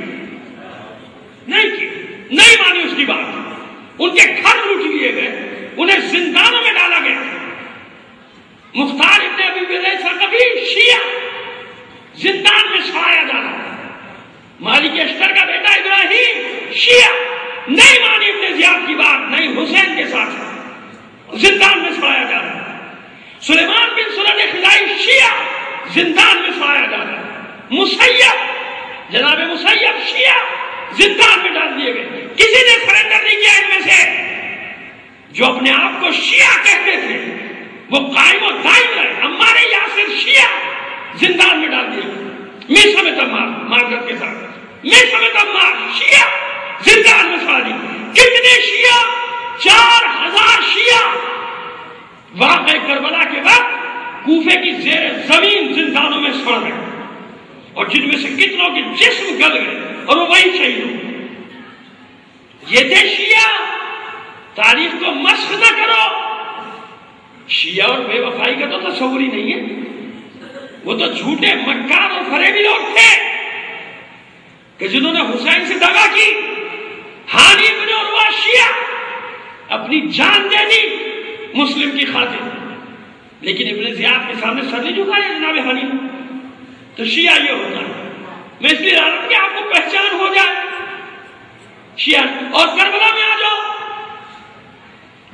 نہیں مانی اس کی بات۔ ان کے گھر لوٹ لیے گئے، انہیں زندانوں میں ڈالا گیا۔ مختار ابن ابی بلیس کبھی شیعہ زندان میں سڑایا جا رہا ہے۔ مالک اشتر کا بیٹا ابراہیم شیعہ، نہیں مانی ابن زیاد کی بات، نہیں حسین کے ساتھ زندان میں سڑایا جا رہا ہے۔ سلیمان بن سرد خزائی شیعہ، زندان میں سڑایا جا رہا ہے۔ مسیب، جناب مسیب شیعہ، زندان میں ڈال دیے گئے۔ کسی نے سرنڈر نہیں کیا ان میں سے۔ جو اپنے آپ کو شیعہ کہتے تھے وہ قائم و دائم رہے۔ ہمارے یاسر شیعہ زندان میں ڈال دیے گئے، میں سمیت عمار، معذرت کے ساتھ میں سمیت عمار شیعہ زندان میں سڑا دیے۔ کتنے شیعہ؟ 4000 شیعہ واقعہ کربلا کے بعد کوفے کی زیر زمین زندانوں میں سڑ گئے، اور جن میں سے کتنوں کے جسم گل گئے اور وہ وہی شہید ہو۔ یہ تھے شیعہ۔ تاریخ کو مسخ نہ کرو۔ شیعہ اور بے وفائی کا تو تصور ہی نہیں ہے، وہ تو جھوٹے مکار اور فریبی لوگ تھے کہ جنہوں نے حسین سے دغا کی۔ ہانی بن عروہ شیعہ، اپنی جان دے دی مسلم کی خاطر، لیکن ابن زیاد کے سامنے سر نہیں جھکایا جناب ہانی۔ تو شیعہ یہ ہوتا ہے۔ میں اس لیے کہ آپ کو پہچان ہو جائے شیعہ۔ اور کربلا میں آ جاؤ،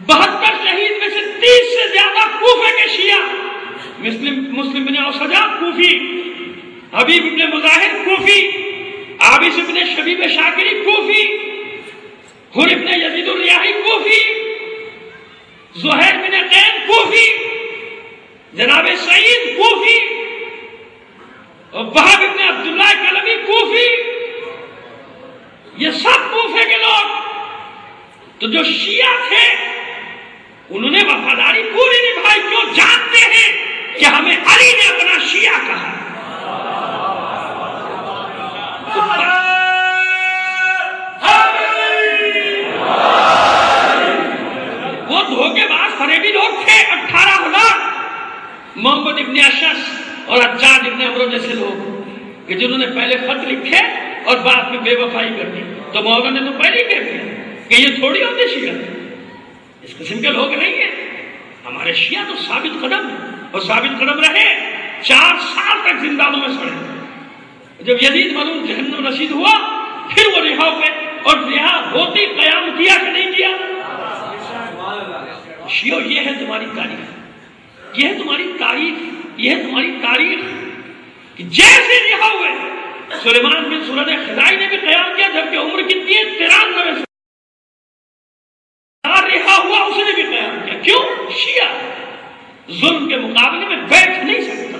72 شہید میں سے 30 سے زیادہ کوفے کے شیعہ، مسلم بن اوسجا کوفی، حبیب ابن مظاہر کوفی، عابس ابن شبیب شاکری کوفی، حر ابن یزید الریاحی کوفی، زہیر بن قین کوفی، جناب سعید کوفی، اور وہاب ابن عبداللہ کلبی کوفی، یہ سب کوفے کے لوگ. تو جو شیعہ تھے انہوں نے وفاداری پوری نبھائی، کیوں؟ جانتے ہیں کہ ہمیں علی نے اپنا شیعہ کہا. وہ دھوکے باز فریبی لوگ تھے 18,000 محمد ابن اشعث اور حجاج ابن عمرو جیسے لوگ کہ جنہوں نے پہلے خط لکھے اور بعد میں بے وفائی کر دی. تو مولانا نے تو پہلے ہی کہہ دیا کہ یہ تھوڑی ہوتے شیعہ، اس قسم کے لوگ نہیں ہیں. ہمارے شیعہ تو ثابت قدم اور ثابت قدم رہے، 4 سال تک زندانوں میں سڑے. جب یزید ملعون جہنم رسید ہوا پھر وہ رہا ہوئے، اور رہا ہوتی قیام کیا کہ نہیں کیا؟ شیعہ یہ ہے تمہاری تاریخ، یہ ہے تمہاری تاریخ، یہ ہے تمہاری تاریخ کہ جیسے رہا ہوئے سلیمان بن سورد خزائی نے بھی قیام کیا جبکہ عمر کتنی ہے 93 رہا ہوا اس نے بھی قیام کیا. کیوں؟ شیعہ ظلم کے مقابلے میں بیٹھ نہیں سکتا،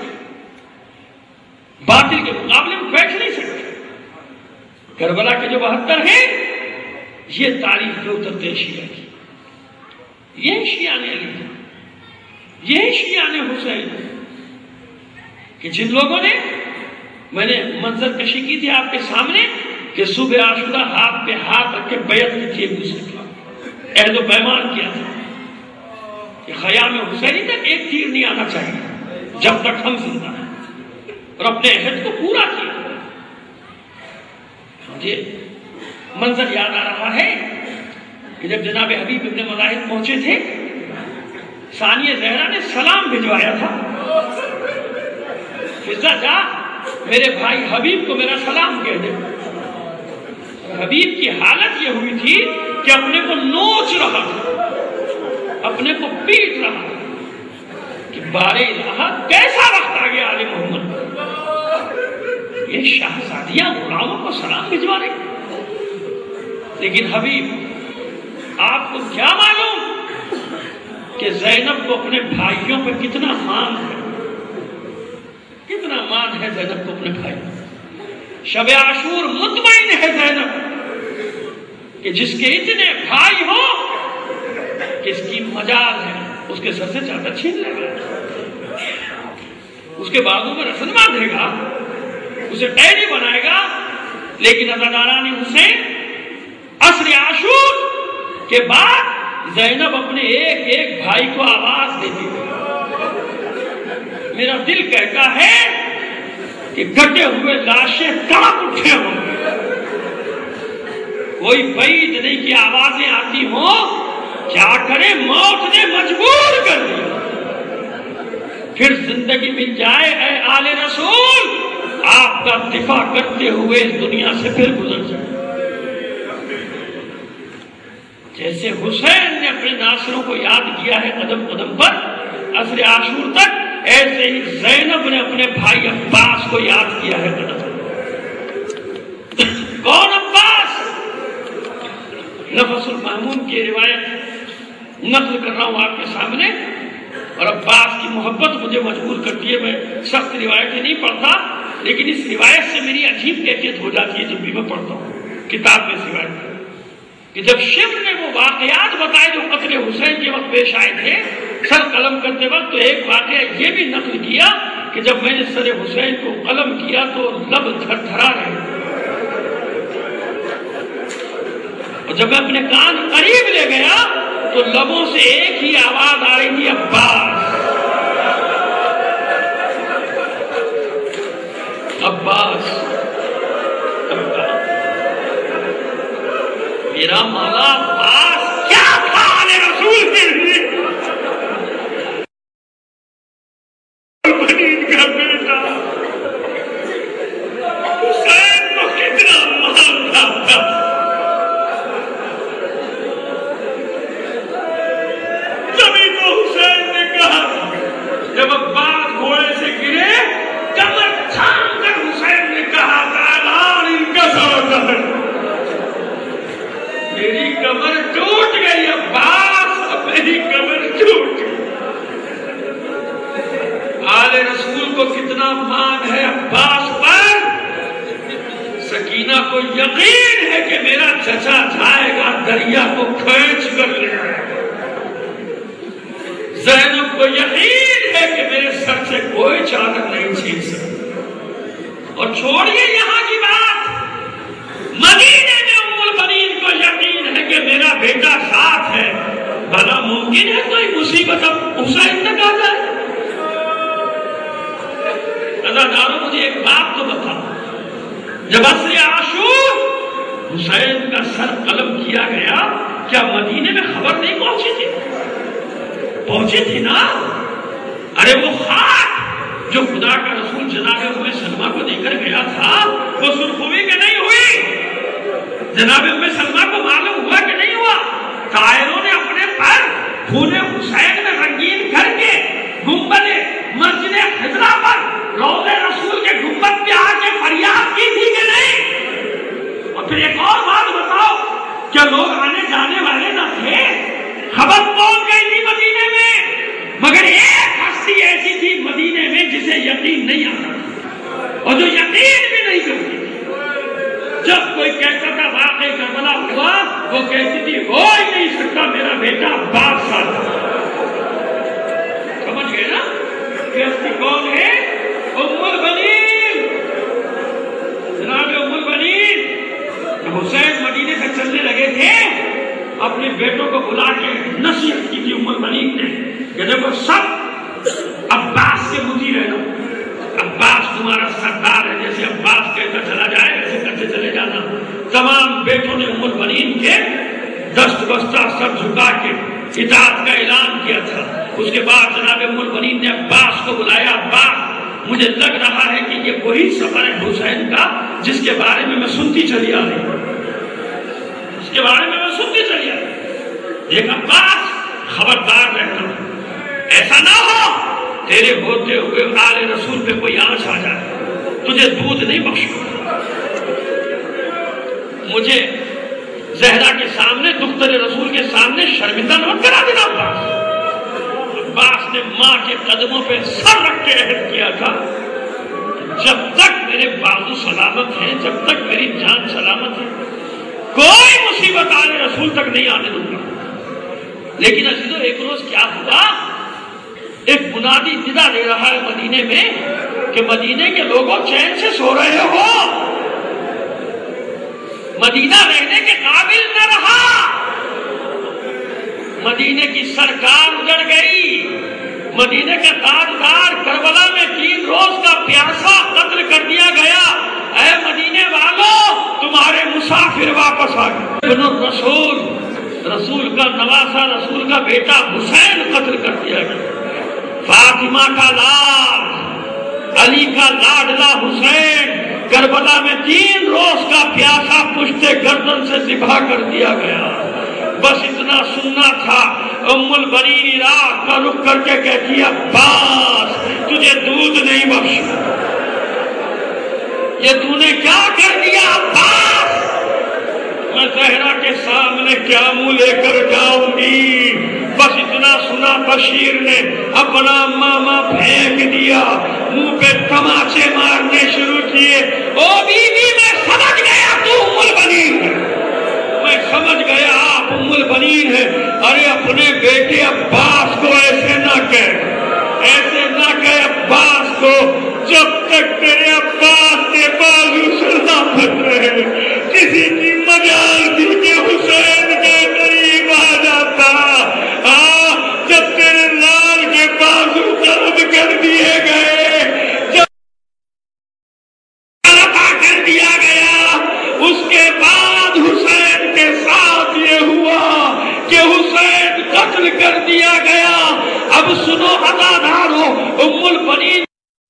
باطل کے مقابلے میں بیٹھ نہیں سکتا. کربلا کے جو 72 ہیں یہ تاریخ کے اترتے شیعہ کی. یہ شیعہ نے علی، یہ شیعہ نے حسین، کہ جن لوگوں نے، میں نے منظر کشی کی تھی آپ کے سامنے کہ صبح عاشورہ ہاتھ پہ ہاتھ رکھ کے بیعت کی تھی ایک دوسرے کا، عہد و پیمان کیا تھا کہ خیام حسینی تک ایک تیر نہیں آنا چاہیے جب تک ہم زندہ ہیں، اور اپنے عہد کو پورا کیا. مجھے منظر یاد آ رہا ہے کہ جب جناب حبیب ابن مظاہر پہنچے تھے، ثانیہ زہرا نے سلام بھجوایا تھا، فضا جا میرے بھائی حبیب کو میرا سلام کہہ دے. حبیب کی حالت یہ ہوئی تھی کہ اپنے کو نوچ رہا تھا، اپنے کو پیٹ رہا تھا کہ بارے الہ کیسا وقت آ گیا آل محمد. یہ شہزادیاں غلاموں کو سلام بھجوا رہی. لیکن حبیب آپ کو کیا معلوم کہ زینب کو اپنے بھائیوں پہ کتنا مان ہے، کتنا مان ہے زینب کو اپنے بھائی. شب عاشور مطمئن ہے زینب کہ جس کے اتنے بھائی ہوں کہ اس کی مجال ہے اس کے سر سے چادر چھین لے گا، اس کے بازو میں رسن باندھے گا، اسے ٹہنی بنائے گا. لیکن عزاداران حسین عصر عاشور کے بعد زینب اپنے ایک ایک بھائی کو آواز دیتی ہے. میرا دل کہتا ہے کہ کٹے ہوئے لاشیں تڑپ اٹھے ہوں، کوئی بعید نہیں کہ آوازیں آتی ہوں، کیا کرے موت نے مجبور کر دیا. پھر زندگی مل جائے اے آل رسول، آپ کا دفاع کرتے ہوئے اس دنیا سے پھر گزر جائے. جیسے حسین نے اپنے ناصروں کو یاد کیا ہے قدم قدم پر عصر عاشور تک، ایسے ہی زینب نے اپنے بھائی عباس کو یاد کیا ہے قدم قدم. کون عباس؟ نفس المحمون کی روایت نقل کر رہا ہوں آپ کے سامنے، اور عباس کی محبت مجھے مجبور کرتی ہے، میں سخت روایتیں نہیں پڑھتا، لیکن اس روایت سے میری عجیب کیفیت ہو جاتی ہے جب بھی میں پڑھتا ہوں کتاب میں. اس روایت کہ جب شبر نے وہ واقعات بتائے جو قتل حسین کے وقت پیش آئے تھے سر قلم کرتے وقت، تو ایک واقعہ یہ بھی نقل کیا کہ جب میں نے سر حسین کو قلم کیا تو لب تھرتھرا رہے، اور جب میں اپنے کان قریب لے گیا تو لبوں سے ایک ہی آواز آ رہی تھی، عباس عباس. میرا مولا عباس کیا تھا آل رسول کے لیے، بنین کا بیٹا حسین کو کتنا مانتا تھا. آل رسول کو کتنا مان ہے عباس پر. سکینہ کو یقین ہے کہ میرا چچا جائے گا دریا کو کھینچ کر لے آئے گا. زینب کو یقین ہے کہ میرے سر سے کوئی چادر نہیں چھین سکتا. اور چھوڑیے یہاں کی بات، مدینے میں ام البنین کو یقین ہے کہ میرا بیٹا ساتھ ہے. بھلا ممکن ہے کوئی مصیبت اب حسین تک آ جائے؟ عزادارو مجھے ایک بات تو بتا، جب عصر عاشور حسین کا سر قلم کیا گیا، کیا مدینے میں خبر نہیں پہنچی تھی؟ پہنچی تھی نا. ارے وہ خاک جو خدا کا رسول جناب ام سلمہ کو دے کر گیا تھا، وہ سرخوی کہ نہیں ہوئی؟ جناب ام سلمہ کو معلوم ہوا کہ نہیں ہوا؟ طائروں نے اپنے پر خون حسین میں رنگین کر کے گنبد مسجد خضرا پر روض رسول کے گنبد پہ آ کے فریاد کی تھی کہ نہیں؟ اور پھر ایک اور بات بتاؤ، کیا لوگ آنے جانے والے نہ تھے؟ خبر پہنچ گئی تھی مدینے میں، مگر ایک ہستی ایسی تھی مدینے میں جسے یقین نہیں آتا اور جو یقین بھی نہیں کرتی. جب کوئی کہتا تھا واقعہ کربلا ہوا، وہ کہتی تھی ہو ہی نہیں سکتا، میرا بیٹا عباس ساتھ. سمجھ گئے نا کہ ہستی کون ہے؟ ام البنین. جناب ام البنین حسین مدینے سے چلنے لگے تھے، اپنے بیٹوں کو بلا کے نصیحت کی تھی ام البنین نے کہ دیکھو سب عباس کے مطیع رہنا. عباس تمہارا سردار ہے، جیسے عباس کہتا چلا جائے ویسے کرتے چلے جانا. تمام بیٹوں نے ام البنین کے دست بستہ سر جھکا کے اطاعت کا اعلان کیا تھا. اس کے بعد جناب ام البنین نے عباس کو بلایا. عباس، مجھے لگ رہا ہے کہ یہ وہی سفر ہے حسین کا جس کے بارے میں سنتی چلی آ رہی ہوں، اس کے بارے میں سنتی چلی آ رہی ہوں. دیکھ عباس، خبردار رہنا، ایسا نہ ہو تیرے ہوتے ہوئے آل رسول پہ کوئی آنچ آ جائے، تجھے دودھ نہیں بخشوں. مجھے زہرا کے سامنے، دختر رسول کے سامنے شرمندہ نہ کرا دینا. عباس نے ماں کے قدموں پہ سر رکھ کے عہد کیا تھا، جب تک میرے بازو سلامت ہیں، جب تک میری جان سلامت ہے، کوئی مصیبت آل رسول تک نہیں آنے دوں گا. لیکن عزیزو ایک روز کیا ہوا، ایک منادی ندا دے رہا ہے مدینے میں کہ مدینے کے لوگوں چین سے سو رہے ہو، مدینہ رہنے کے قابل نہ رہا. مدینے کی سرکار اجڑ گئی، مدینے کا تاجدار کربلا میں 3 روز کا پیاسا قتل کر دیا گیا. اے مدینے والوں، تمہارے مسافر واپس آ گئے. ابن الرسول، رسول کا نواسا، رسول کا بیٹا حسین قتل کر دیا گیا. فاطمہ کا لال، علی کا لاڈلا حسین کربلا میں 3 روز کا پیاسا پشت گردن سے ذبح کر دیا گیا. بس اتنا سننا تھا. ام البنین عراق کا رخ کر کے کہتی ہے عباس، تجھے دودھ نہیں بخشا. یہ تو نے کیا کر دیا عباس؟ میں زہرا کے سامنے کیا منہ لے کر جاؤں گی؟ بس اتنا سنا بشیر نے اپنا ماما پھینک دیا، منہ پہ تماچے مارنے شروع کیے. او بیوی، میں سمجھ گیا تو ام البنین ہے، میں سمجھ گیا آپ ام البنین ہے. ارے اپنے بیٹے عباس کو ایسے نہ کہہ، ایسے نہ کہہ عباس کو. جب تک تیرے عباس کے بازو سلامت رہے، کسی کی مجال تھی کہ حسین کے قریب آ جاتا. جب تیرے لال کے بازو قلم کر دیے گئے، جب عطا کر دیا گیا، اس کے بعد حسین کے ساتھ یہ ہوا کہ حسین قتل کر دیا گیا. اب سنو عزادارو، ام البنین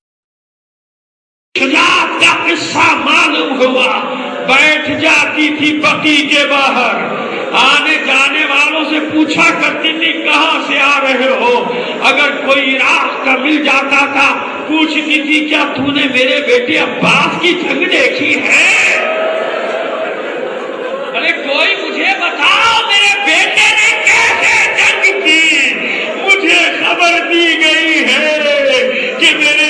شجاعت کا قصہ معلوم ہوا. بیٹھ جاتی تھی بقی کے باہر، آنے جانے والوں سے پوچھا کرتی تھی کہاں سے آ رہے ہو. اگر کوئی راستہ مل جاتا تھا پوچھتی تھی کیا تو نے میرے بیٹے عباس کی جنگ دیکھی ہے؟ ارے کوئی مجھے بتاؤ میرے بیٹے نے کیسے جنگ کی؟ مجھے خبر دی گئی ہے کہ میرے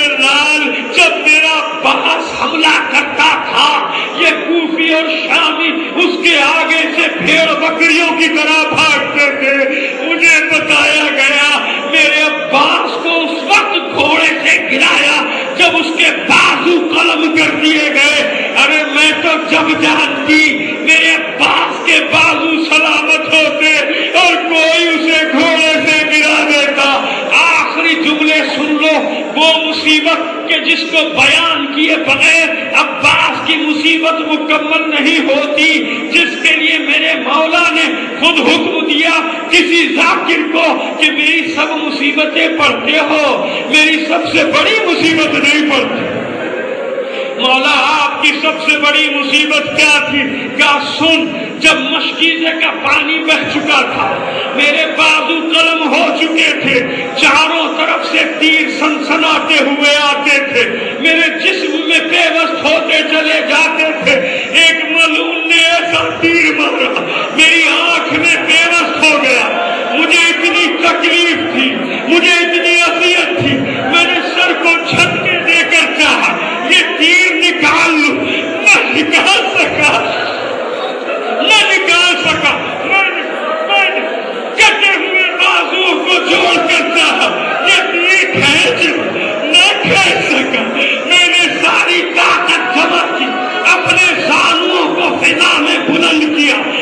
عباس حملہ کرتا تھا یہ کوفی اور شامی اس کے آگے سے بھیڑ بکریوں کی طرح بھاگتے تھے. مجھے بتایا گیا میرے عباس کو اس وقت گھوڑے سے گرایا جب اس کے بازو قلم کر دیے گئے. ارے میں تو جب جانتی میرے عباس کے بازو سلامت ہوتے اور کوئی اسے گھوڑے سے گرا دیتا. آخری جملے سن لو. وہ مصیبت کہ جس کو بیان کیے بغیر عباس کی مصیبت مکمل نہیں ہوتی, جس کے لیے میرے مولا نے خود حکم دیا کسی ذاکر کو کہ میری سب مصیبتیں پڑھتے ہو, میری سب سے بڑی مصیبت نہیں پڑھتے. مولا آپ کی سب سے بڑی مصیبت کیا تھی؟ کیا سن, جب مشکیزے کا پانی بہ چکا تھا, میرے بازو قلم ہو چکے تھے, چاروں طرف سے تیر سنسناتے ہوئے آتے تھے, میرے جسم میں پیوست ہوتے چلے جاتے تھے. ایک ملعون نے ایسا تیر مارا میری آنکھ میں پیوست ہو گیا. مجھے اتنی تکلیف تھی, مجھے اتنی اذیت تھی, میں نے سر کو جھٹکے دے کر چاہا یہ تیر نکال لوں, نہ نکال سکا, نہ نکال سکا. میں نے کٹے ہوئے بازو کو جوڑ کر چاہا یہ تیر کھینچ, نہ کھینچ سکا. میں نے ساری طاقت جمع کی, اپنے زانوؤں کو فضا میں بلند کیا,